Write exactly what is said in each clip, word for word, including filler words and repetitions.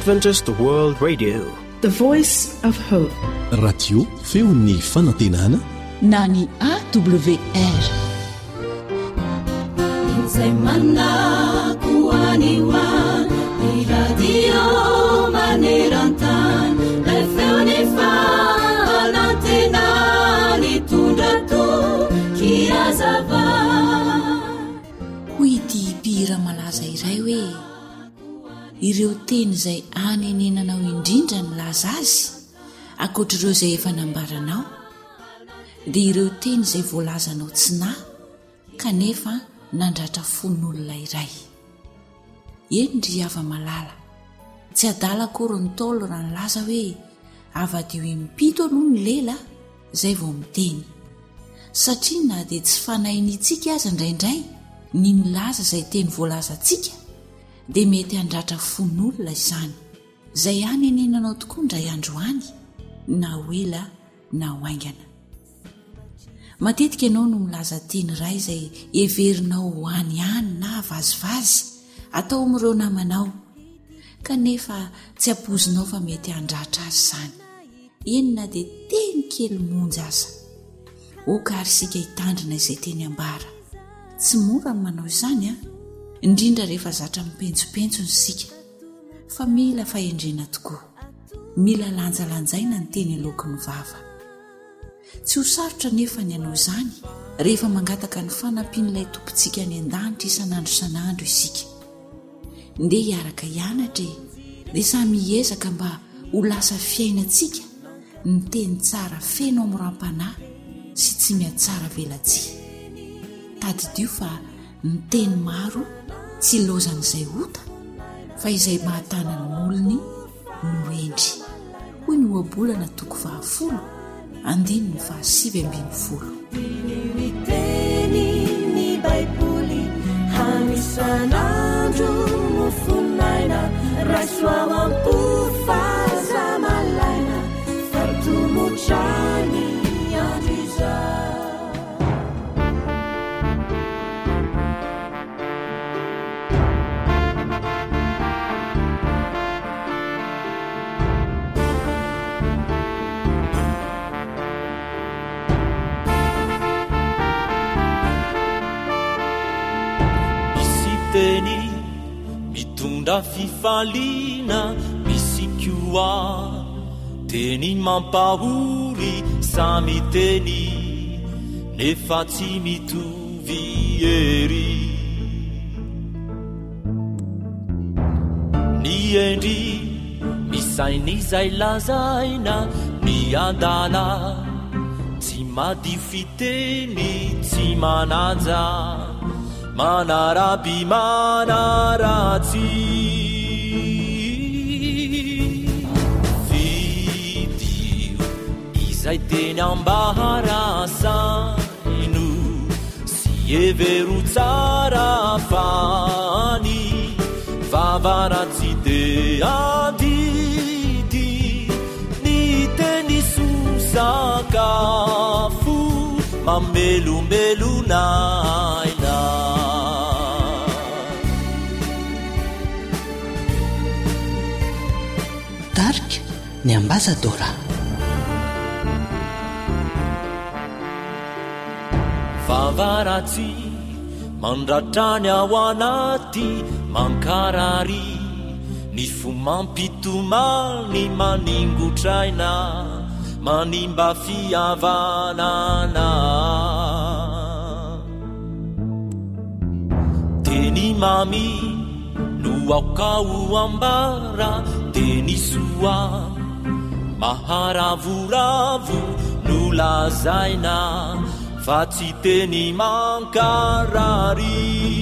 Adventist World Radio, the voice of hope. Radio feon'ny fanantenana na ny A W R. Zay manakuaniwa ni radio manerantan la feoni fanantena ni tundrato kiazava. Huiti pira malaza iray hoe ireo teny izay anenenanao indrindra milaza azy akoatr'ireo izay efa nambaranao dia ireo teny izay voalazanao tsinahy kanefa nandratra fon'olona iray. Eny ry hava-malala, tsy adala akory ny taolo raha nilaza hoe avadio impito aloha ny lela izay vao miteny, satria na dia tsy fanahinitsika aza indraindray ny milaza izay teny voalazantsika dia mety handratra fon'olona izany izay anenenanao tokoa indray andro any na hoela na hoaingana. Matetika ianao no milaza teny iray izay everinao ho any any na vazivazy atao amin'ireo namanao, kanefa tsy ampozinao fa mety handratra azy izany. Eny na dia teny kely monjy aza. Okary sika hitandrina izay teny ambara. Tsy mora ny manao izany a, indrindra rehefa zatra mipenjopenjo ny sika, fa mila fahendrena tokoa, mila lanjalanjaina ny teny alokin'ny vava. Tsy ho sarotra nefa ny anao izany rehefa mangataka ny fanampian'ilay tompontsika ny an-danitra isan'andro isan'andro isika. Ndeha hiaraka hianatra dia samy hiezaka mba ho lasa fiainantsika ny teny tsara feno amin'ny rampanahy sy tsy mihatsara velatsia. Tadidio fa ny teny maro tsy lozan'izay ota fa izay mahatana ny molony no endry. Hoy ny oabolana toko vahafolo andiny ny fahasivy ambin'ny folo. Ny teny ny baiboly hanisan'andro mofonaina raisoao ampofazamalaina fartomotrany andro izao. Teny mitondra fifaliana misy koa teny mampahory samy teny nefa tsy mitovy ery. Ny endri misain'izay lazaina ny andala tsy madio fiteny tsy mananja manaraby manaratsy vidio izay teny ambaharasaino sy evero tsara fany vavaratsy de andidi ny teny sosakafo mamelomelonaina. Darika ny ambasadora. Vavaratsy mandratrany ao anaty mankarary ny fo mampitomany maningotraina manimba fihavanana. Teny mami no aokao ambara teny soa maharavoravo no lazaina fa tsy teny mankarary.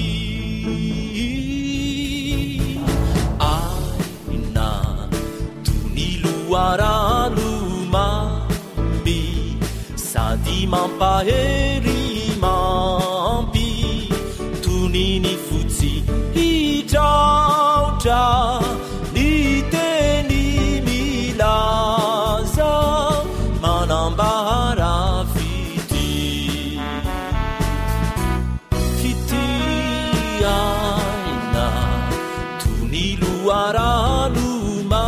Aina tony loarano mami sady mampahery mampy toniny fotsy hitraotra ny teny milaza manambara fity fity aina tony loarano ma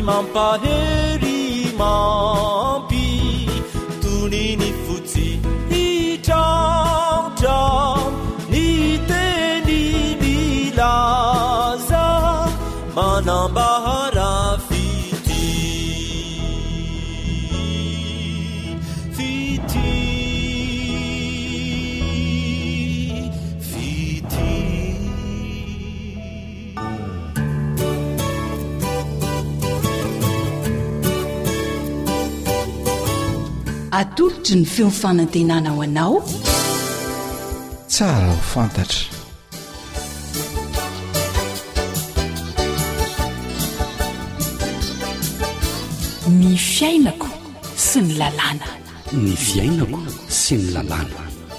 mampahery mampy toniny fotsy hitraotrao ny teny milaza manambara fity fity fity atolotry ny feo fanantenana ho anao tsara ho fantatra ny fiainako sy ny lalàna ny fiainako sy ny lalàna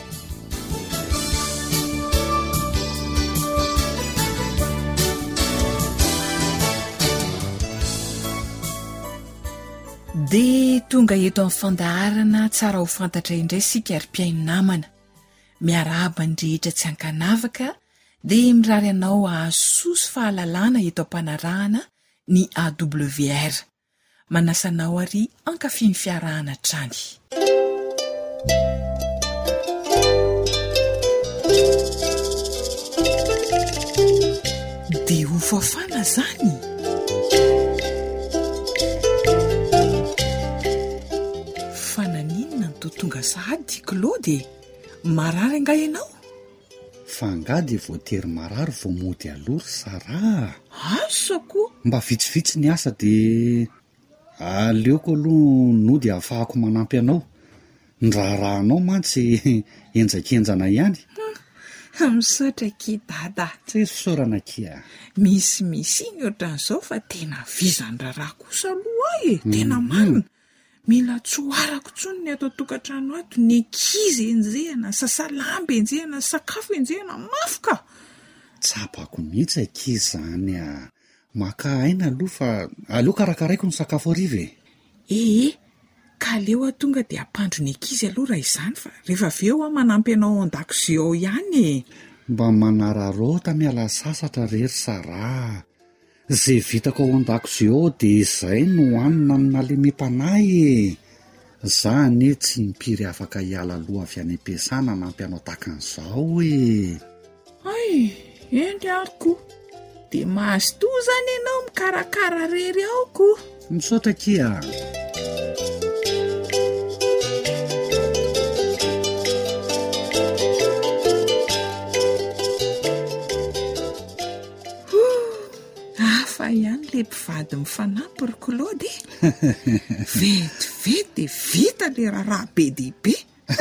dia tonga eto amin'ny fandaharana tsara ho fantatra indray sika ry-piaino namana miarahaba ny rehetra tsy hankanavaka dia mirary anao ahasosy fahalalàna eto am-panarahana ny A W R manasanao ary ankafiny fiarahana trany dia ho fafana zany fananinona ny totonga sahady Claude marary anga ianao fa angady voatery marary vao mody alory Sara asako mba vitsivitsy ny asa dia aleoko aloha nody ahafahako manampy anao ndrarahanao mantsy enjakenjana ihany misaotra ki dada tsy izy fisaorana kia misy misy iny ohatran'izao fa tena vizan-draraha kosa aloha e tena marina mila tsoarako tsony ny ato tokantrano ato ny ankizy enjehana sasalamba enjehana sakafo enjehana mafoka tsapako mihitsy ankizy zany a maka aina aloha fa aleo karakaraiko ny sakafo ariva e ee ka aleo atonga dia ampandro ny ankizy aloha raha izany fa rehefa aveo a manampy anao an-dakozia ao ihany e mba manararota miala sasatra rery Sara zay vitako ao an-dakozia ao dia izay no hanina ny nalemem-panahy e zany e tsy mpiry afaka hiala aloha avy any am-piasana nampy anao takan'izao e ay endry ariko dia mahazo toa zany ianao mikarakara rery aoko misaotra kia afa ihany le mpivady mifanampy ry Claude vetivety dia vita le raharaha be dibe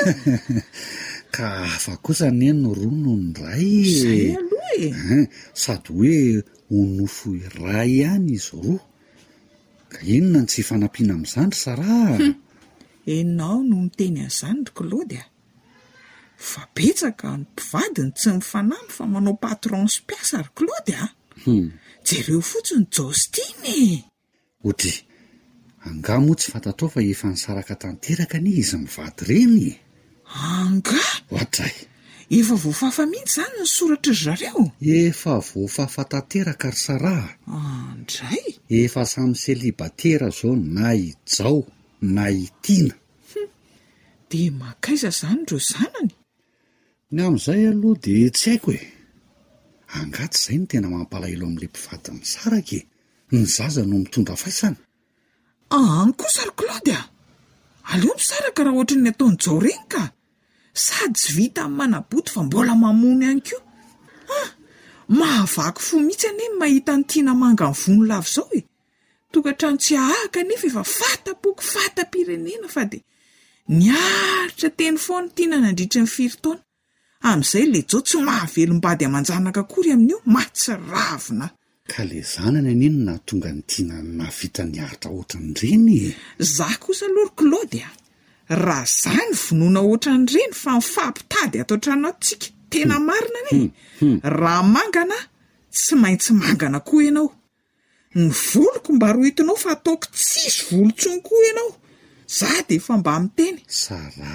ka afa kosa ny no rono ny ray zay aloha e sady hoe onofo iray ihany izy roa ka inona ny tsy fanampiana amin'izany Sara enao no miteny an'izany ry Claude a fa betsaka ny mpivadiny tsy mifanampy fa manao patron sy mpiasa ry Claude a jereo fotsiny Jostine otry anga moa tsy fantatrao fa efa nisaraka tanteraka ny izy mivady reny anga ohatray efa voafafa mihitsy zany ny soratra ry zareo efa voafafa tanteraka ry Sara andray efa samy selibatera zao na ijao na itiana dia makaiza zany reo zanany ny amin'izay aloha dia tsy haiko e angaty izay no tena mampalahelo amin'ilay mpivady misaraka e ny zaza no mitondra faisana any kosa ry Claude a aleo misaraka raha ohatra ny ataony jao reny ka sady tsy vita amin'ny manaboty fa mbola mamony ihany koa ah, mahavaky fo mihitsy anie ny mahita ny tiana manga ny vono lava izao e tokantrano tsy ahaka nefa efa fatapoko fatam-pirenena fa dia niaritra teny foana tiana nandritra ny firy taona amin'izay le jao tsy mahavelombady aman-janaka akory amin'io matsy ravina ka le zanany aninona tonga ny tiana navita ny ahitra ohatran'ireny za kosa aloha ry Claude a raha zany vonoina ohatran'ireny fa mifampitady ato an-trano atontsika tena marina anie raha mangana tsy maintsy mangana koa ianao ny voloko mba ro hitinao fa ataoko tsisy volontsony koa ianao za dia efa mba miteny Sara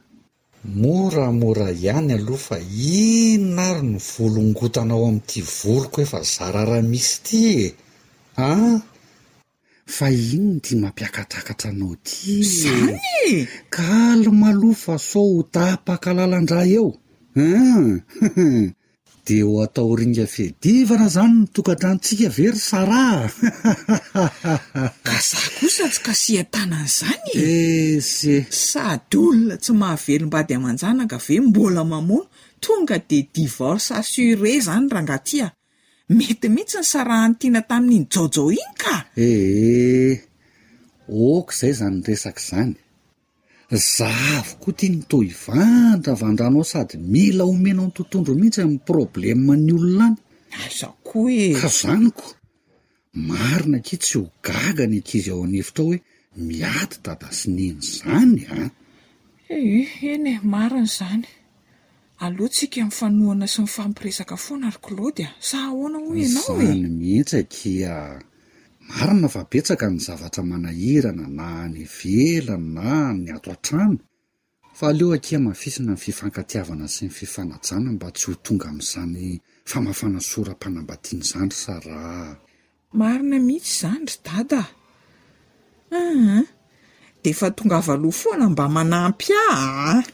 moramora ihany aloha fa inona ary ny volongotanao amin'ity voloko efa zara raha misy ity e ah fa iny ty mampiakatakatra anao ty Zany kalma aloha fa so ho tapakalalandray eo a de ho atao ringa fedivana zany ny tokantrantsika very Sara. Ka za kosa tsy kasihan-tanan'izany ese sady olona tsy mahavelombady aman-janaka ve mbola mamono tonga de divorce assuré zany rangatia. Mety mihitsy ny sarahany tiana tamin'iny jojo iny ka. ee oka zay zany resaka zany. Zavo koa tia ny toy vandravandranao sady mila omenao ny tontondro mihitsy amin'ny probleman'ny olona any. Aza koa e. Ka zaniko marina ki tsy ho gaga ny ankizy ao anefitra hoe miady dada sy neny zany a. E eny e marina zany. Alohantsika mifanohana sy mifampiresaka foana ary Claude sa ahoana ho ianao e. Zany mihitsy akia marina fa betsaka ny zavatra manahirana na ny velana na ny ato an-trano fa aleo akia mafisina ny fifankatiavana sy ny fifanajana mba tsy ho tonga amin'izany famafana soram-panambadiana zany Sara. Marina mihitsy zany ry dada. Ah, de fa tonga avaloha foana mba manampy ah.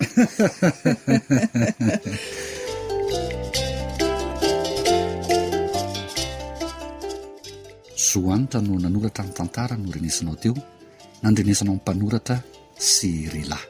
Zoanitra no nanoratra ny tantara no renesinao teo, nandrenesanao ny mpanoratra sy Rila.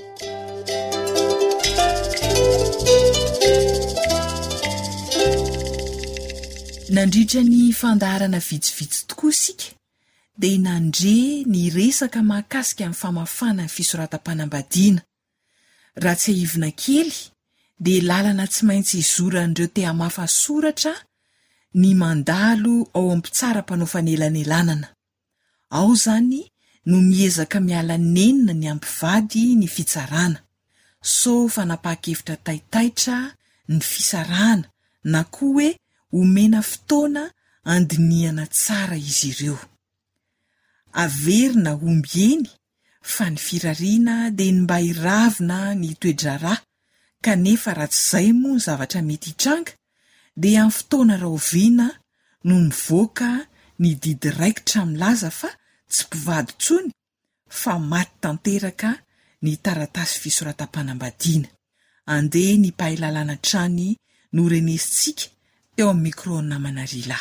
Nandritra ny fandaharana vitsivitsy tokoa isika dia nandre ny resaka mahakasika amin'ny famafana ny fisoratam-panambadiana. Raha tsy haivina kely dia lalana tsy maintsy izoran'ireo te hamafa soratra ny mandalo ao am-pitsara-panao fanelanelanana. Ao zany no miezaka miala nenina ny ampivady ny fitsarana, so fanapahakevitra taitaitra ny fisarana na koa hoe omena fotoana andiniana tsara izy ireo. Averina omby eny fa ny firariana dia ny mba hiravina ny toedrarà, kanefa raha tsy izay moa ny zavatra mety hitranga dia amin'ny fotoana rahoviana no nivoaka ny didy raikitra milaza fa tsy mpivady tsony fa maty tanteraka ny taratasy fisoratam-panambadiana. Andeha ny mpahay lalàna trany no renesintsika teo amin'ny micro namana Rila.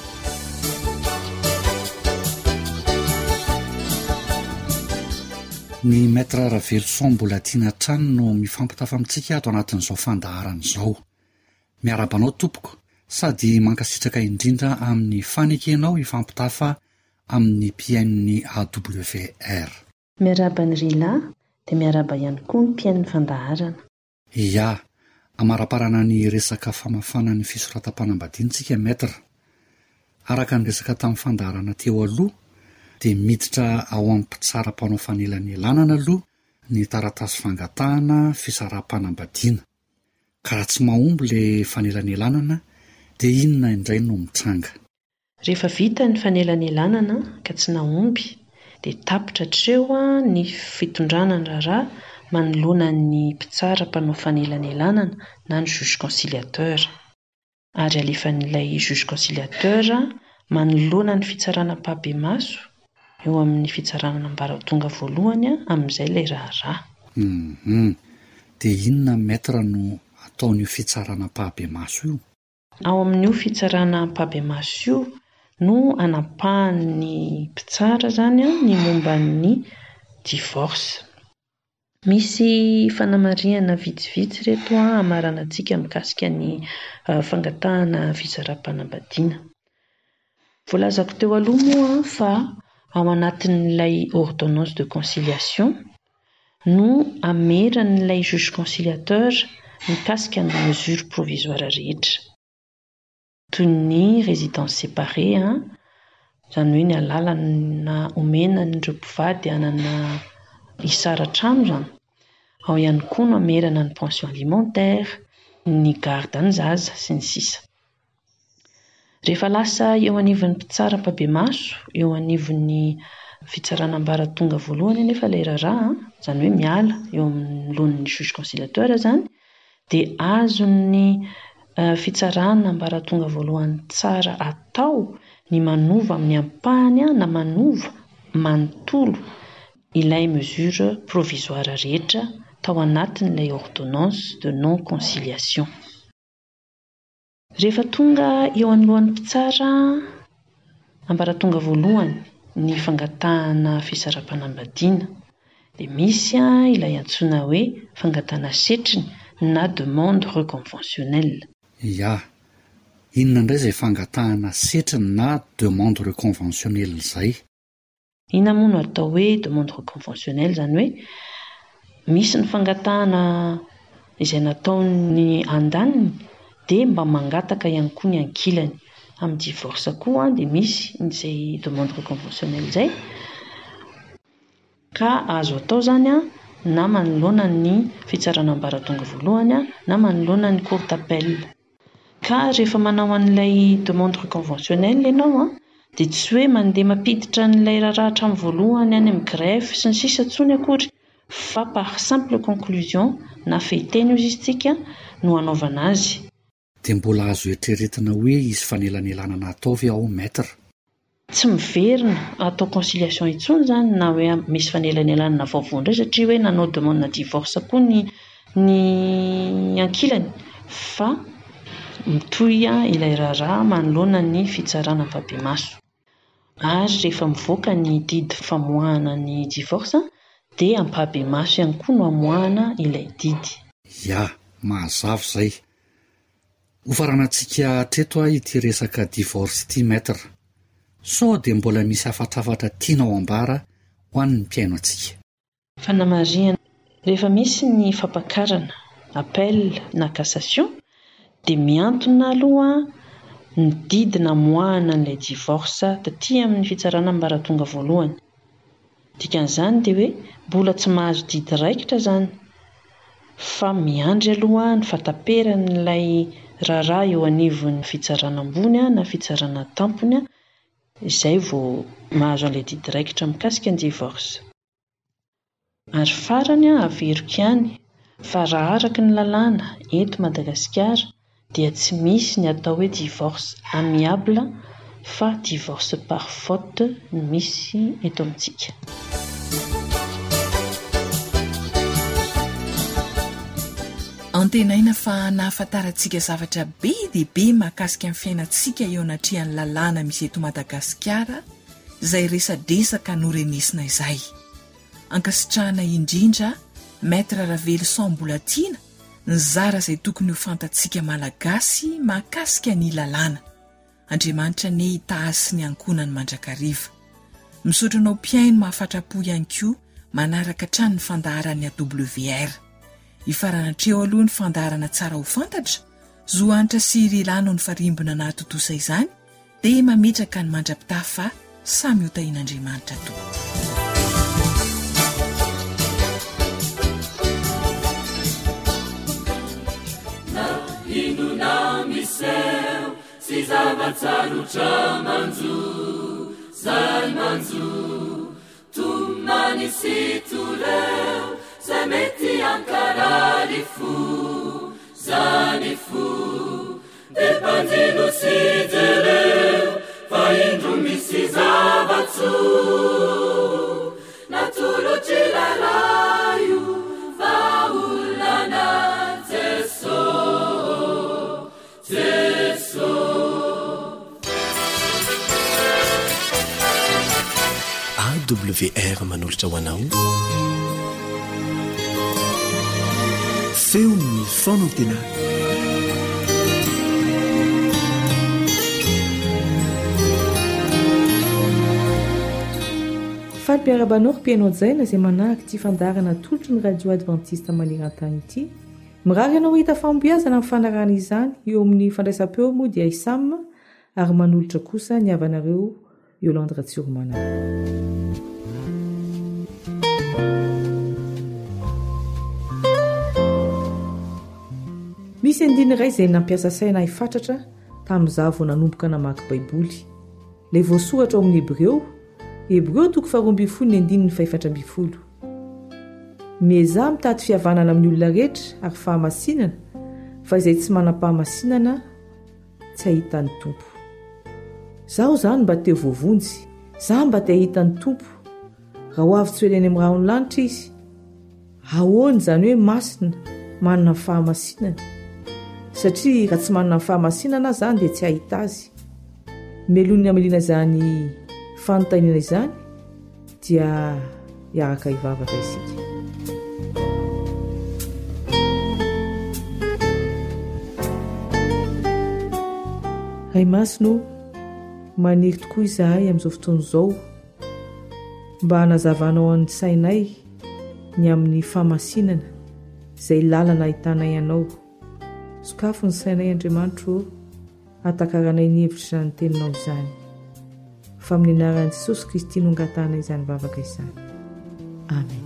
Ny maître Ravelson mbola tiana trano no mifampitafa amintsika ato anatin'izao fandaharana izao. Miarabanao tompoko sady mankasitraka indrindra amin'ny fanekenao hifampitafa amin'ny mpiain'ny A W R. Miaraba ny Rila dia miaraba ihany koa ny mpiain'ny fandaharana. Ia, amaraparana ny resaka famafana ny fisoratam-panambadiantsika maître. Araka ny resaka tamin'ny fandaharana teo aloha dia miditra ao amin'ny mpitsara-panao fanelanelanana aloha ny taratasy fangatahana fisaram-panambadiana. Ka raha tsy mahomby ilay fanelanelanana dia inona indray no mitranga. Rehefa vita ny fanelanelanana ka tsy nahomby dia tapitra treo ny fitondrana ny raharaha manoloana ny mpitsara-panao fanelanelanana na ny juge conciliateur. Ary alefan'ilay juge conciliateur manoloana ny fitsarana mpabe-maso eo amin'ny fitsarana ambaratonga voalohany amin'izay ilay raharaha. Mhm. Dia inona maître no ataon'io fitsarana mpabe-maso io? Ao amin'io fitsarana mpabe-maso io no anapahan'ny mpitsara zany ny momba ny divorce. Misy fanamariana vitsivitsy reto hamarana antsika mikasika ny fangatahana fisaram-panambadiana. Voalazako teo aloha moa fa ao anatin'ilay ordonnance de conciliation no ameran'ilay juge conciliateur mikasika ny mesure provisoire rehetra. Toy ny résidence séparée, izany hoe ny alalana omena n'ireo mpivady hanana hisara-trano zany. Ao ihany koa no amerana ny pension alimentaire, ny garde ny zaza sy ny sisa. Rehefa lasa eo anivon'ny mpitsara mpabe-maso, eo anivon'ny fitsarana ambaratonga voalohany nefa ilay raharaha, izany hoe miala eo amin'noloan'ny juge conciliateur zany, dia azon'ny fitsarana ambaratonga voalohany tsara atao ny manova amin'ny ampahany na manova manontolo ilay mesure provisoire rehetra tao anatin'ilay ordonnance de non conciliation. Rehefa tonga eo anolohan'ny mpitsara, ambaratonga voalohany ny fangatahana fisarapanambadiana, dia misy ilay antsoina hoe fangatahana setriny na demande reconventionnelle. Ya, inona indray izay fangatahana setriny na demande reconventionnelle izay? Inona moa no atao hoe demande reconventionnelle? Izany hoe misy ny fangatahana izay nataony andaniny dia mba mangataka ihany koa ny ankilany. Amin'ny divorce koa dia misy izay demande reconventionnelle izay, ka azo atao zany a na manoloana ny fitsarana ambaratonga voalohany na manoloana ny cour d'appel. Ka rehefa manao an'ilay demande reconventionnelle ianao a, dia tsy hoe mandeha mampiditra n'ilay raharaha hatramin'ny voalohany any amin'ny greffe sy ny sisa intsony akory, fa par simple conclusion na fehiteny izy isika no anaovana azy. Dia mbola azo eritreretina hoe isy fanelanelana nataovy ao maître? Tsy miverina atao conciliation intsony zany na hoe misy fanelanelana na vaovao indray, satria hoe nanao demande na divorce koa ny ny ankilany, fa mitohy ilay raharaha manoloana ny fitsarana am-pahabe-maso. Ary rehefa mivoaka ny didy famoahana ny divorce dia am-pahabe-maso ihany koa no amoahana ilay didy. Ya, mahazava izay. Ho faranantsika hatreto ity resaka divorce ity maître. Sao dia mbola misy afatrafatra tianao ambara ho an'ny mpiaino antsika? Fanamarihana, rehefa misy ny fampakarana, appel na cassation, dia miantona aloha ny didy namoahana an'ilay divorce taty amin'ny fitsarana ambaratonga voalohany. Dikan'izany dia hoe mbola tsy mahazo didy raikitra zany, fa miandry aloha ny fataperan'ilay raharaha eo anivon'ny fitsarana ambony na fitsarana tampony, izay vao mahazo an'ilay didy raikitra mikasika ny divorce. Ary farany averiko ihany fa raha araka ny lalàna eto Madagasikara dia tsy misy ny atao hoe divorce amiable, fa divorce par faute no misy eto amintsika. Antenaina fa nahafantarantsika zavatra be dia be mahakasika amin'ny fiainantsika eo anatrehan'ny lalàna misy eto Madagasikara, izay resadresaka norenesina izay. Ankasitrahana indrindra maître Ravely Sambolatina ny zara izay tokony ho fantatsika malagasy mahakasika ny lalàna. Andriamanitra ne hitaasy ny ankonany mandrakariva. Misotranao mpiaino mahafatrapo ihany koa manaraka hatrany ny fandaharany A W R. Ifaranatreo aloha ny fandaharana tsara ho fantatra, zohanitra sy rilano ny farimbona nahatotosa izany, dia mametraka ny mandrapita fa samy ho tahin'Andriamanitra to. Inuna miseu si zavatsarutra manzu zay manzu tumani situleu zameti ankarali fu zani fu depandino si deleu fa indru misi zavatsu naturo cilalayu va ulana zeso A W R manolotra ho anao feo ny fonantena. Faly-piarabanao mpiaino jaina izay manahaka ty fandarana tolotry ny radio adventiste maneran-tany ity. Mirary ianao hita famboazana amin'ny fanarana izany eo amin'ny fandraisam-peo moa dia Isam, ary manolotra kosa ny havanareo Yolande Ratsurmana. Misy andiny iray izay nampiasa saina hifatratra tamin'izaho vao nanomboka namaky baiboly. Ilay voasoratra ao amin'ny Hebreo, Hebreo toko faharoa amby folo ny andininy faefatra amby folo. Meza mitady fihavanana amin'ny olona rehetra ary fahamasinana, fa izay tsy manam-pahamasinana tsy ahitany tompo. Zaho zany mba te voavonjy, zaho mba te ahitany tompo, raha ho avy tsy hoeleny amin'ny raha onylanitra izy ahoany izany hoe masina manana ny fahamasinana satria raha tsy manana ny fahamasinana izany dia tsy hahita azy. Melony ameliana izany fanontaniana izany dia hiaraka hivavaka isika. Ray masino maniry tokoa izahay amin'izao fotoana izao mba hanazavanao an'ny sainay ny amin'ny fahamasinana izay lalana ahitanay ianao. Sokafo ny sainay Andriamanitro hatakaranay ny hevitra izany ny teninao izany. Fa amin'ny anaran'i Jesosy Kristy no angatahana izany vavaka izany. Amen.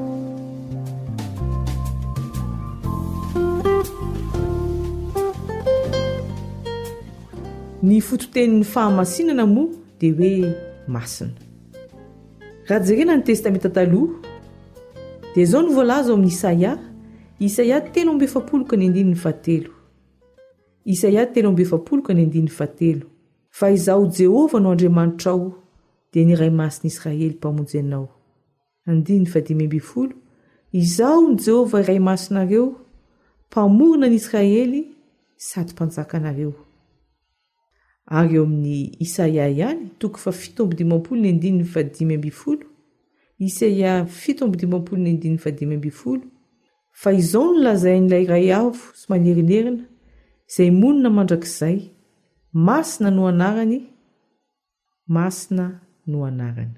Ny fototenin'ny fahamasinana moa dia hoe masina. Raha jerena ny testamenta taloha dia izao no voalaza ao amin'ny Isaia, Isaia telo amby efapolo ka ny andininy fahatelo. Isaia telo amby efapolo ka ny andininy fahatelo. Fa izaho Jehova no Andriamanitra ao dia ny Ray Masiny Israely mpamonjy anao. Andininy fadimy amby folo. Izaho ny Jehova Ray Masinareo, mpamorona ny Israely sady mpanjaka anareo. Ary eo amin'ny Isaia ihany toko fa fito amby dimampolo ny andininy fadimy amby folo. Isaia fito amby dimampolo ny andininy fadimy amby folo. Fa izao no lazain'ilay ray avo sy manerinerina izay monina mandrakizay, masina no anarany, masina no anarany.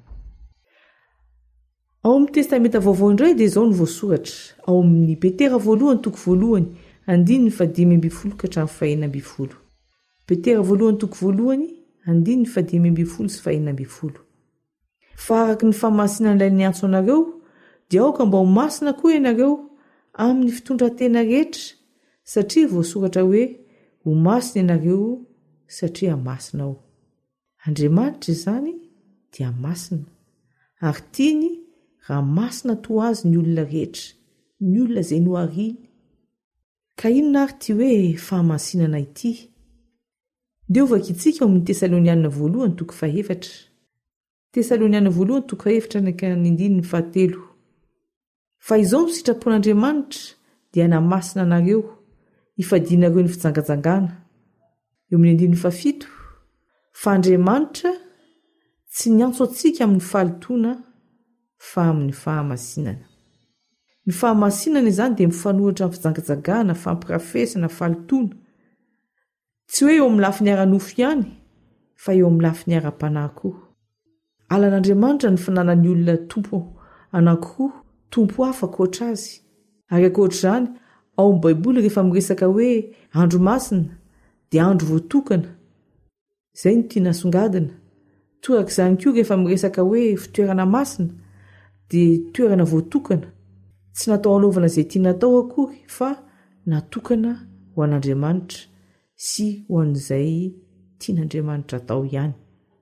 Ao amin'ny testamenta vaovao indray dia izao no voasoratra ao amin'ny Petera voalohany toko voalohany andininy fadimy amby folo ka hatramin'ny fahaenina amby folo. Petera voalohany toko voalohany andininy fadimy amby folo sy fahaenina amby folo. Fa araka ny fahamasinan'ilay niantso anareo dia aoka mba ho masina koa ianareo amin'ny fitondran-tena rehetra, satria voasoratra hoe ho masina ianareo satria masina ao. Andriamanitra izany dia masina ary tiany raha masina toa azy ny olona rehetra, ny olona izay nohariany. Ka inona ary ty hoe fahamasinana ity? Dia ovaka itsika ao amin'ny Tesaloniana voalohany toko fahaefatra. Tesaloniana voalohany toko fahaefatra ny andininy fahatelo. Fa izao ny sitrapon'Andriamanitra dia namasina anareo, ifadianareo ny fijangajangana. Eo amin'ny andininy fahafito. Fa Andriamanitra tsy niantso antsika amin'ny fahalitona fa amin'ny fahamasinana. Ny fahamasinana izany dia mifanohitra amin'ny fijangajangana, fampirafesana, fahalitona. Tsy hoe eo amin'ny lafiny ara-nofo ihany, fa eo amin'ny lafiny ara-panahy koa. Alan'Andriamanitra ny finanan'ny olona tompo anankiroa, tompo hafa ankoatra azy. Ary ankoatra izany, ao amin'ny Baiboly rehefa miresaka hoe andro masina dia andro voatokana. Izay no tiana songadina. Toraka izany koa rehefa miresaka hoe fitoerana masina dia toerana voatokana. Tsy natao hanaovana izay tiana atao akory, fa natokana ho an'Andriamanitra sy ho an'izay tian'Andriamanitra atao ihany.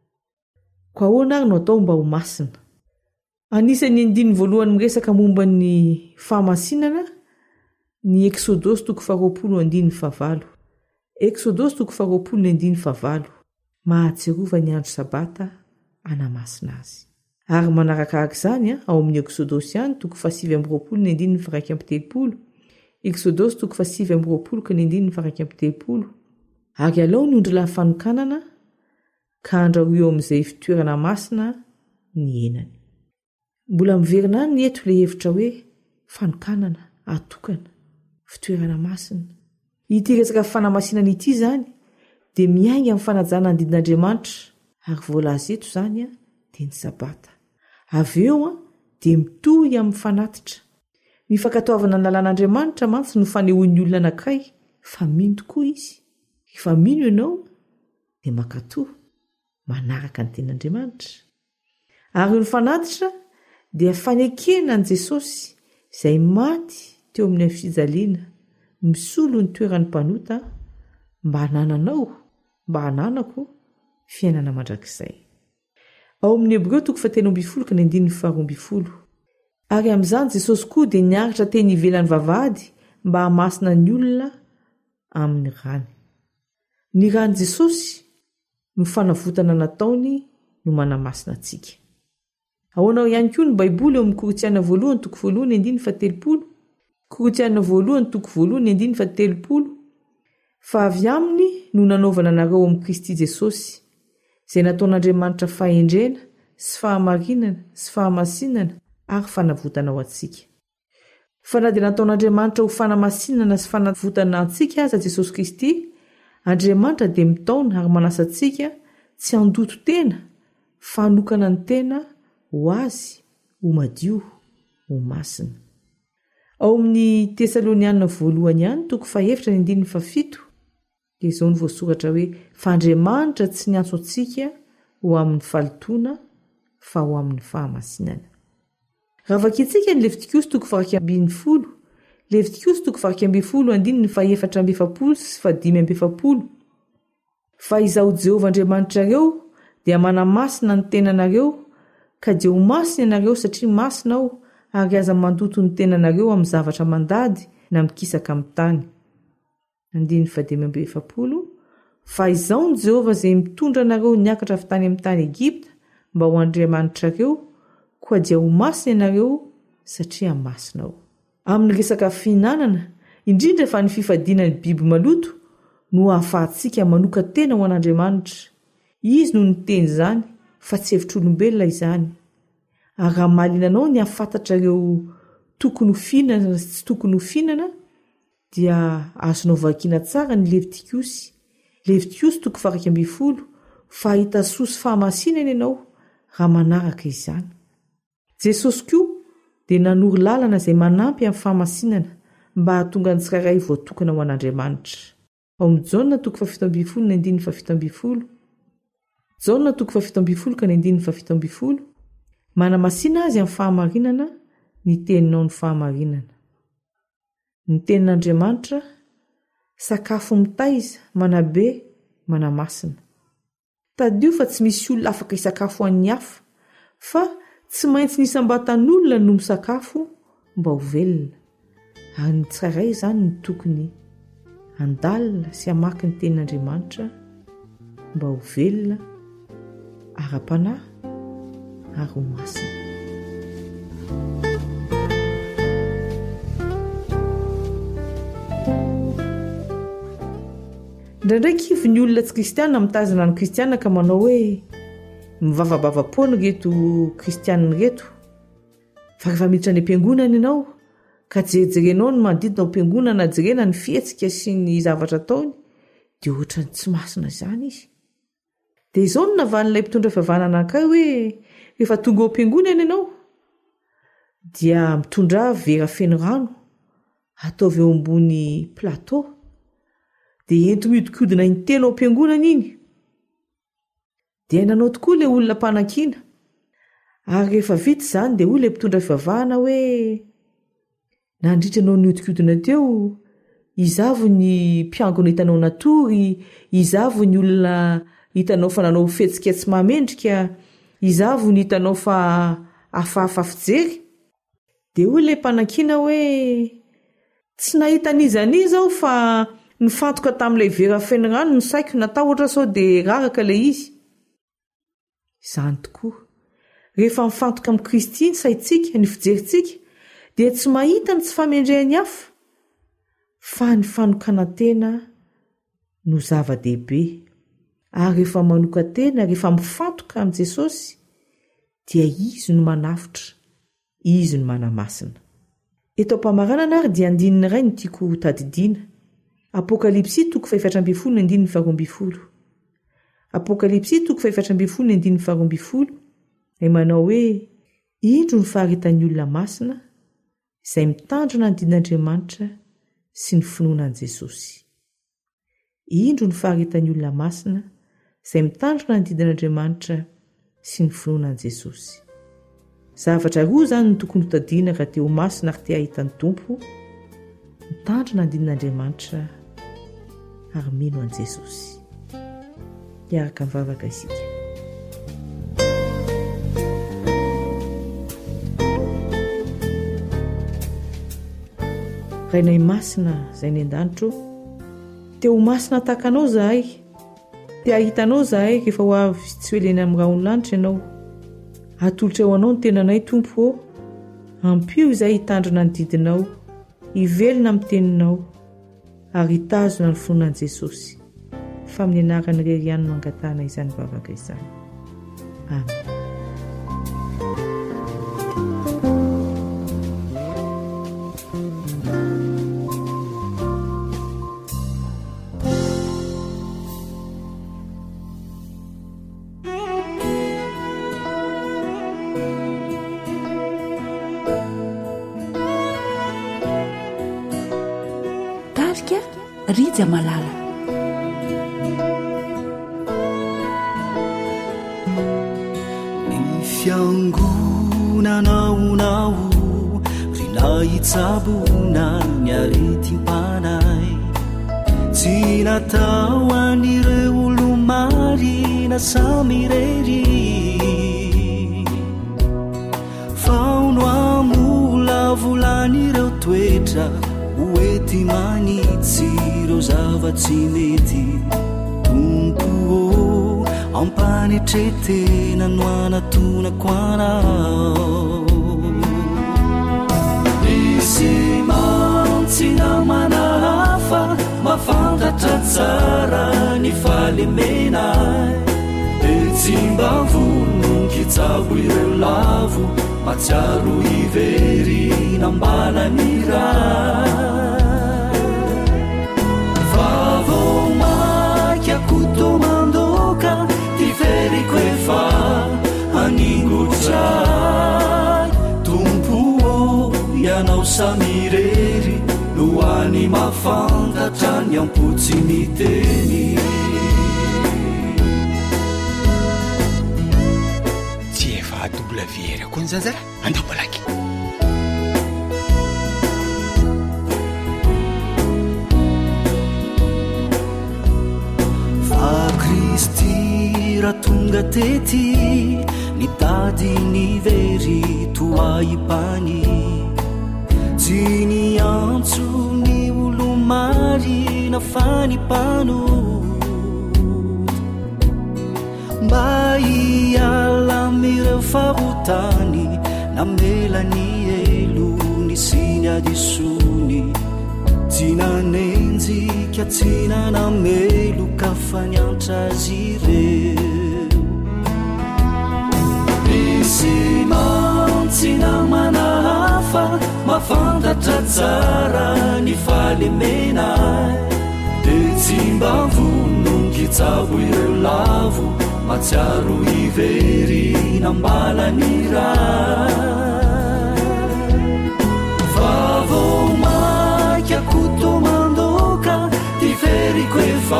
Ko ahoana ary no atao mba ho masina? Anisan'ny andininy voalohany miresaka momba ny fahamasinana ny Eksodosy toko faharoapolo andininy fahavalo. Eksodosy toko faharoapolo ny andininy fahavalo. Mahatsiarova ny andro sabata anamasina azy. Ary manaraka izany ao amin'ny Eksodosy ihany toko fahasivy amby roapolo ny andininy faraika amby telopolo. Eksodosy toko fahasivy amby roapolo ka ny andininy faraika amby telopolo. Ary alao ny ondrila fanokanana ka andraho eo amin'izay fitoerana masina ny enany. Mbola miverina any eto ilay hevitra hoe fanokanana, atokana, fitoerana masina. Ity resaka fanamasinana ity izany dia miainga amin'ny fanajana ny didin'Andriamanitra ary voalaza eto izany dia ny sabata. Avy eo dia mitohy amin'ny fanatitra. Ny fankatoavana ny lalàn'Andriamanitra mantsy no fanehoan'ny olona anankiray fa mino tokoa izy. Rehefa mino ianao dia mankatohy manaraka ny ten'Andriamanitra. Ary ny fanatitra dia fanekena an' Jesosy izay maty teo amin'ny fijaliana, misolo ny toeran'ny mpanota mba hanananao, mba hananako fiainana mandrakizay. Ao amin'ny Hebreo toko fahatelo amby folo ka ny andininy faharoa amby folo. Ary amin'izany Jesosy koa dia niaritra teny ivelan'ny vavahady mba hamasina ny olona amin'ny rany. Ny rany Jesosy no fanavotana nataony no manamasina antsika. ahoanao ihany koa ny baiboly eo amin'ny Korintiana voalohany toko voalohany andiny fa telopolo Korintiana voalohany toko voalohany andiny fa telopolo fa avy aminy no nanaovana anareo amin'ny Kristy Jesosy izay nataon'Andriamanitra fahendrena sy fahamarinana sy fahamasinana ary fanavotana ao antsika. Fa na dia nataon'Andriamanitra ho fanamasinana sy fanavotana antsika aza Jesosy Kristy, Andriamanitra dia mitaona ary manasa antsika tsy handoto tena fa hanokana ny tena ho azy, ho madio, ho masina. Ao amin'ny Tesaloniana voalohany ihany toko faefatra ny andininy fafito dia izao ny voasoratra hoe fa Andriamanitra tsy niantso antsika ho amin'ny falotona fa ho amin'ny fahamasinana. Raha vakintsika ny Levitikosy toko faha ambin'ny folo, Levitikosy toko faha ambin'ny folo andininy fa efatra amby efapolo sy fa dimy amby efapolo. Fa izaho Jehovah Andriamanitrareo dia manamasina ny tenanareo ka dia ho masina ianareo satria masina aho ary aza mandoto ny tenanareo amin'ny zavatra mandady na mikisaka amin'ny tany. Andininy fa dimy amby efapolo. Fa izaho ny Jehovah izay mitondra anareo niakatra avy tany amin'ny tany Egipta mba ho Andriamanitrareo koa dia ho masina ianareo satria masina aho. Amin'ny resaka fihinanana, indrindra fa ny fifadiana ny biby maloto no ahafahantsika manoka tena ho an'Andriamanitra. Izy no niteny izany fa tsy hevitr'olombelona izany. Ary raha mahalinanao ny ahafantatra ireo tokony ho fihinana sy tsy tokony ho fihinana dia azonao vakiana tsara ny Levitikosy. Levitikosy toko faha ambin'ny folo fa hahita soa sy fahamasinana ianao raha manaraka izany. Jesosy koa dia nanoro lalana izay manampy amin'ny fahamasinana mba hahatonga ny tsirairay voatokana ho an'Andriamanitra. Ao amin'ny Jaona toko faha fito ambin'ny folo ny andininy fa fito ambin'ny folo. Jaona toko faha fito ambin'ny folo ka ny andininy fa fito ambin'ny folo. Manamasina azy amin'ny fahamarinana ny teninao ny fahamarinana. Ny tenin'Andriamanitra sakafo mitaiza, manabe, manamasina. Tadio fa tsy misy olona afaka hisakafo an'ny hafa, fa tsy maintsy nisambatan'olona no misakafo mba ho velona. Ary ny tsirairay izany ny tokony handalina sy hamaky ny tenin'Andriamanitra mba ho velona, ara-panahy ary ho masina. Ndraindraiky ivy ny olona tsy kristiana mitazana ny kristiana ka manao hoe mivavabavapo ny reto kristianiny reto. Fa rehefa miditra ny am-piangonana ianao ka jerijerenao ny manodidina ao am-piangonana jerena ny fihetsika sy ny zavatra ataony dia ohatrany tsy masina izany izy. Dia izao no navalin'ilay mpitondra fihavanana anakay hoe rehefa tonga ao am-piangonana ianao dia mitondra vera feno rano ataovy eo ambony plateau dia ento miodikodina intelo ao am-piangonana iny. Dia nanao tokoa ilay olona mpanakiana. Ary rehefa vita izany dia hoy ilay mpitondra fivavahana hoe nandritra anao niodikodina teo, izavo ny mpiangona hitanao natory, izavo ny olona hitanao fa nanao fihetsika tsy mahamendrika, izavo ny hitanao fa hafahafa fijery. Dia hoy ilay mpanakiana hoe tsy nahita nizaniza aho fa nifantoka tamin'ilay vera feno rano ny saiko natao ohatra sao dia raraka ilay izy. Izany tokoa. Rehefa mifantoka amin'ny Kristy ny saintsika, ny fijerintsika, dia tsy mahita ny tsy famendrehany hafa, fa ny fanokana tena no zava-dehibe. Ary rehefa manoka tena, rehefa mifantoka amin'ny Jesosy, dia izy no manafitra, izy no manamasina. Eto am-pamaranana ary dia andininy iray no tiako tadidiana. Apokalipsy toko faefatra ambin'ny folo ny andininy faharoa ambin'ny folo. Apokalipsy toko faefatra ambin'ny folo ny andininy faharoa ambin'ny folo. Ay manao hoe indro ny faharitan'ny olona masina izay mitandrina ny didin'Andriamanitra sy ny finoanan'i Jesosy. Indro ny faharitan'ny olona masina izay mitandrina ny didin'Andriamanitra sy ny finoanan'i Jesosy. Zavatra roa izany no tokony hotadiana raha te ho masina ary te hahita ny Tompo, mitandrina ny didin'Andriamanitra ary mino an'i Jesosy. Hiaraka mivavaka isika. Rainay masina izay ny an-danitro, te ho masina takanao zahay, te hahitanao zahay rehefa ho avy tsy ho elena amin'ny raha ony lanitra ianao. atolotra eo anao ny tenanay tompo ô ampio izay hitandrina ny didinao ivelona amin'ny teninao ary hitazona ny fononan'i Jesosy fa amin'ny anarany irery ihany no angatahana izany vavaka izany. Amen. Rija malala ny fiangonanaonao rinahitsabona ny aretim-panay tsy natao an'ireo olo marina samirery faono amola volan'ireo toetra oety manitsy reo zava-tsy mety tompo ô ampanetretena no anatonako anao misy mantsy namana hafa mafantatra tsara ny falemenay de tsy mba vononkitsabo ireo lavo matsiaro ivery nambalan'iray kutomandoka tiveriko efa aningotray tompo ô ianao samirery loany mafantatra ny ampotsy miteny tsy efa W R koa ny zanjara andao malaky Kristy ratonga tety nitady ny very toaipany tsy niantso ny olo marina fanimpanody mba hiala mireo fahotany namelany elo ny siny adisony tsy nanenjika tsy nanamelo ka faniantra azy ireo misy mantsy namana hafa mafantatra tsara ny falemenay de tsy mba vononkitsabo ireo lavo matsiaro ivery nambalan'iray vavomaika kutomandoka tiveriko efa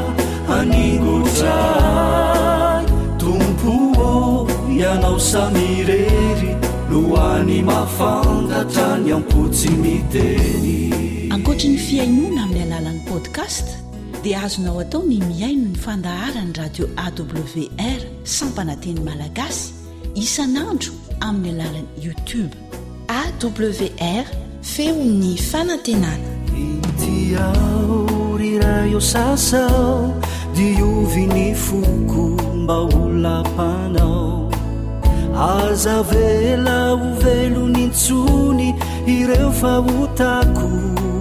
aningotray tompo ô ianao samirery loany mafantatra ny ampotsy miteny ankoatra ny fiainona amin'ny alalan'ny podcast dia azonao atao ny miaino ny fandaharany radio A W R sampananteny malagasy isanandro amin'ny alalan'ny YouTube A W R feon'ny fanantenana itiaorirayo sasao diovy ny foko mba olapanao azavela ovelo nintsony ireo fahotako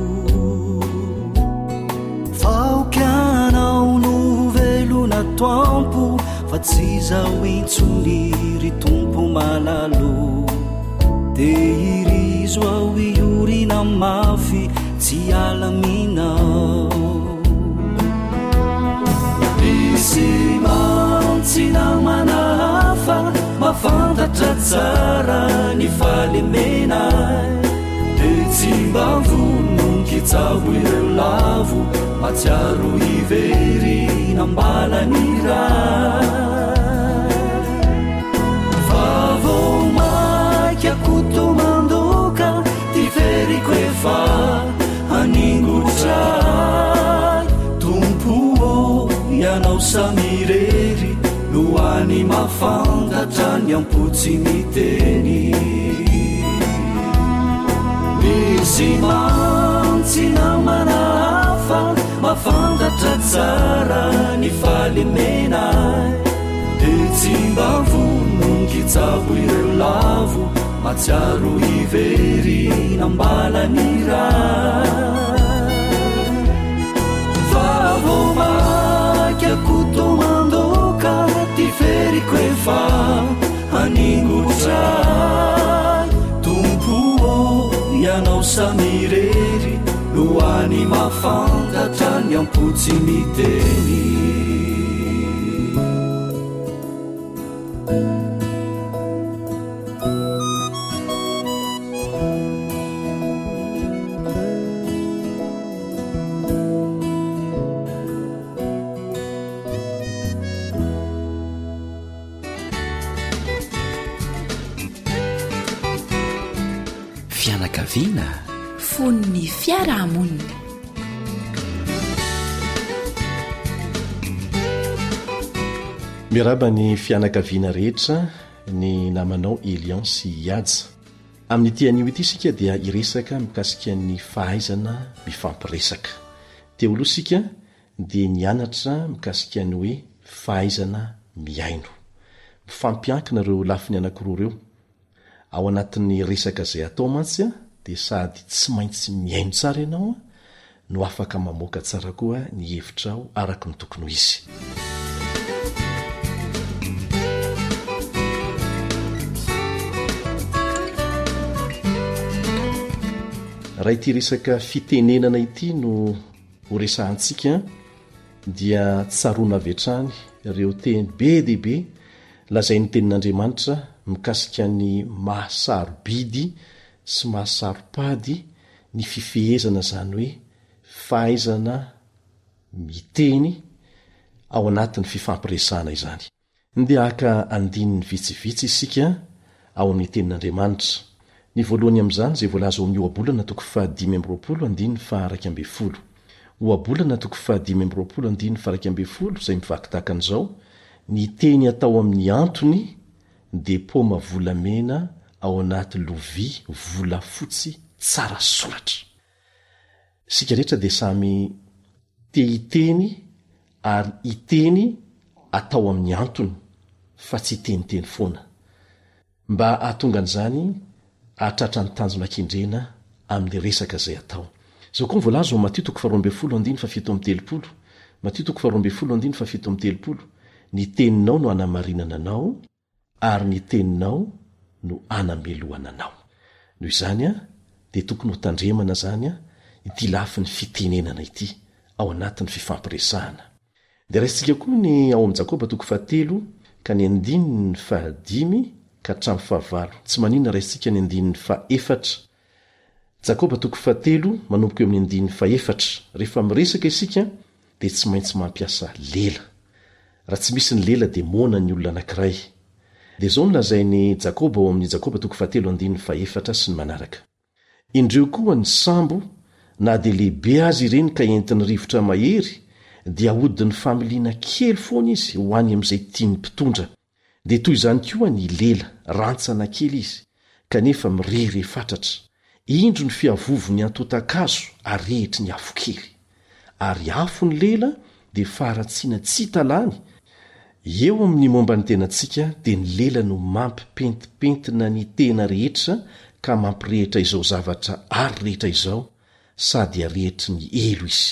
faokanao no ovelo na tompo fa tsy zao intsony ry tompo malalo de irizo ao iorina mafy tsy alaminao misy mantsy namana hafa mafantatra tsara ny falemenay de tsy mba vononkitsabo ireo lavo matsiaro ivery nambalan'iray vavomaika kutomandoka tiveriko efa aningotray tompo ô ianao samirery loany mafantatra ny ampotsy miteny misy mantsy namana hafa mafantatra tsara ny falemenay de tsy mba vononky titsabo ireo lavo matsiaro ivery nambalany ra fa vomaky akotomandoka ty feriko efa haningotra tompo ianao samirery no any mafantatra ny ampotsy miteny fianakaviana fon'ny fiarahamonina. miraba ny fianakaviana rehetra ny namanao Elian sy Iadza. Amin'ity anio ity isika dia iresaka mikasika ny fahaizana mifampiresaka. Teo aloha isika dia nianatra mikasika ny hoe fahaizana miaino. Mifampiankina ireo lafiny anankiroa ireo. Ao anatin'ny resaka izay atao mantsy dia sady tsy maintsy miaino tsara ianao no afaka mamoaka tsara koa ny hevitrao araka ny tokony ho izy. Raha ity resaka fitenenana ity no ho resahantsika dia tsaroana avy hatrany ireo teny be dia be lazay ny tenin'Andriamanitra mikasika ny mahasarobidy sy mahasaropady ny fifehezana zany hoe fahaizana miteny ao anatin'ny fifampiresahana izany. Ndia aka andininy vitsivitsy isika ao amin'ny tenin'Andriamanitra. Ny voalohany amin'izany izay voalaza ao amin'ny ohabolana toko fahadimy amby roapolo andininy faharaiky amby folo. Ohabolana toko fahadimy amby roapolo andininy faharaiky amby folo izay mivaky tahaka an'izao: ny teny atao amin'ny antony dia paoma volamena ao anaty lovia volafotsy tsara soratra. Sika rehetra dia samy te hiteny ary hiteny atao amin'ny antony fa tsy teniteny foana, mba ahatonga an'izany ahatratra ny tanjonakendrena amin'ny resaka izay atao. Izao koa voalaza ao Matio toko faharoa ambin'ny folo andininy fafito amby telopolo. Matio toko faharoa ambin'ny folo andininy fafito amby telopolo. Ny teninao no anamarinana anao ary ny teninao no anamelohana anao. Noho izany a dia tokony ho tandremana zany a ity lafi ny fitenenana ity ao anatin'ny fifampiresahana. Dia raisitsika koa ny ao amin'ny Jakoba toko fahatelo ka ny andininy fahadimy ka hatramin'ny fahavalo. Tsy maninona raisitsika ny andininy faefatra. Jakoba toko fahatelo manomboka eo amin'ny andininy faefatra. Rehefa miresaka isika dia tsy maintsy mampiasa lela. Raha tsy misy ny lela dia mona ny olona anankiray. Dia izao nolazai ny Jakoba ao amin'ny Jakoba toko fahatelo andininy faefatra sy ny manaraka: indreo koa ny sambo na dia lehibe azy ireny ka entin'ny rivotra mahery dia ahodin'ny familiana kely foana izy ho any amin'izay tiany mpitondra. Dia toy izany koa ny lela, rantsana kely izy kanefa mirery fatratra. Indro ny fiavovony antota-kazo arehitry ny afo kely, ary afo ny lela dia faharatsiana tsy talany. Eo amin'ny momba ny tenantsika dia ny lela no mampipentipentina ny tena rehetra ka mampirehitra izao zavatra ary rehetra izao, sady arehitry ny elo izy.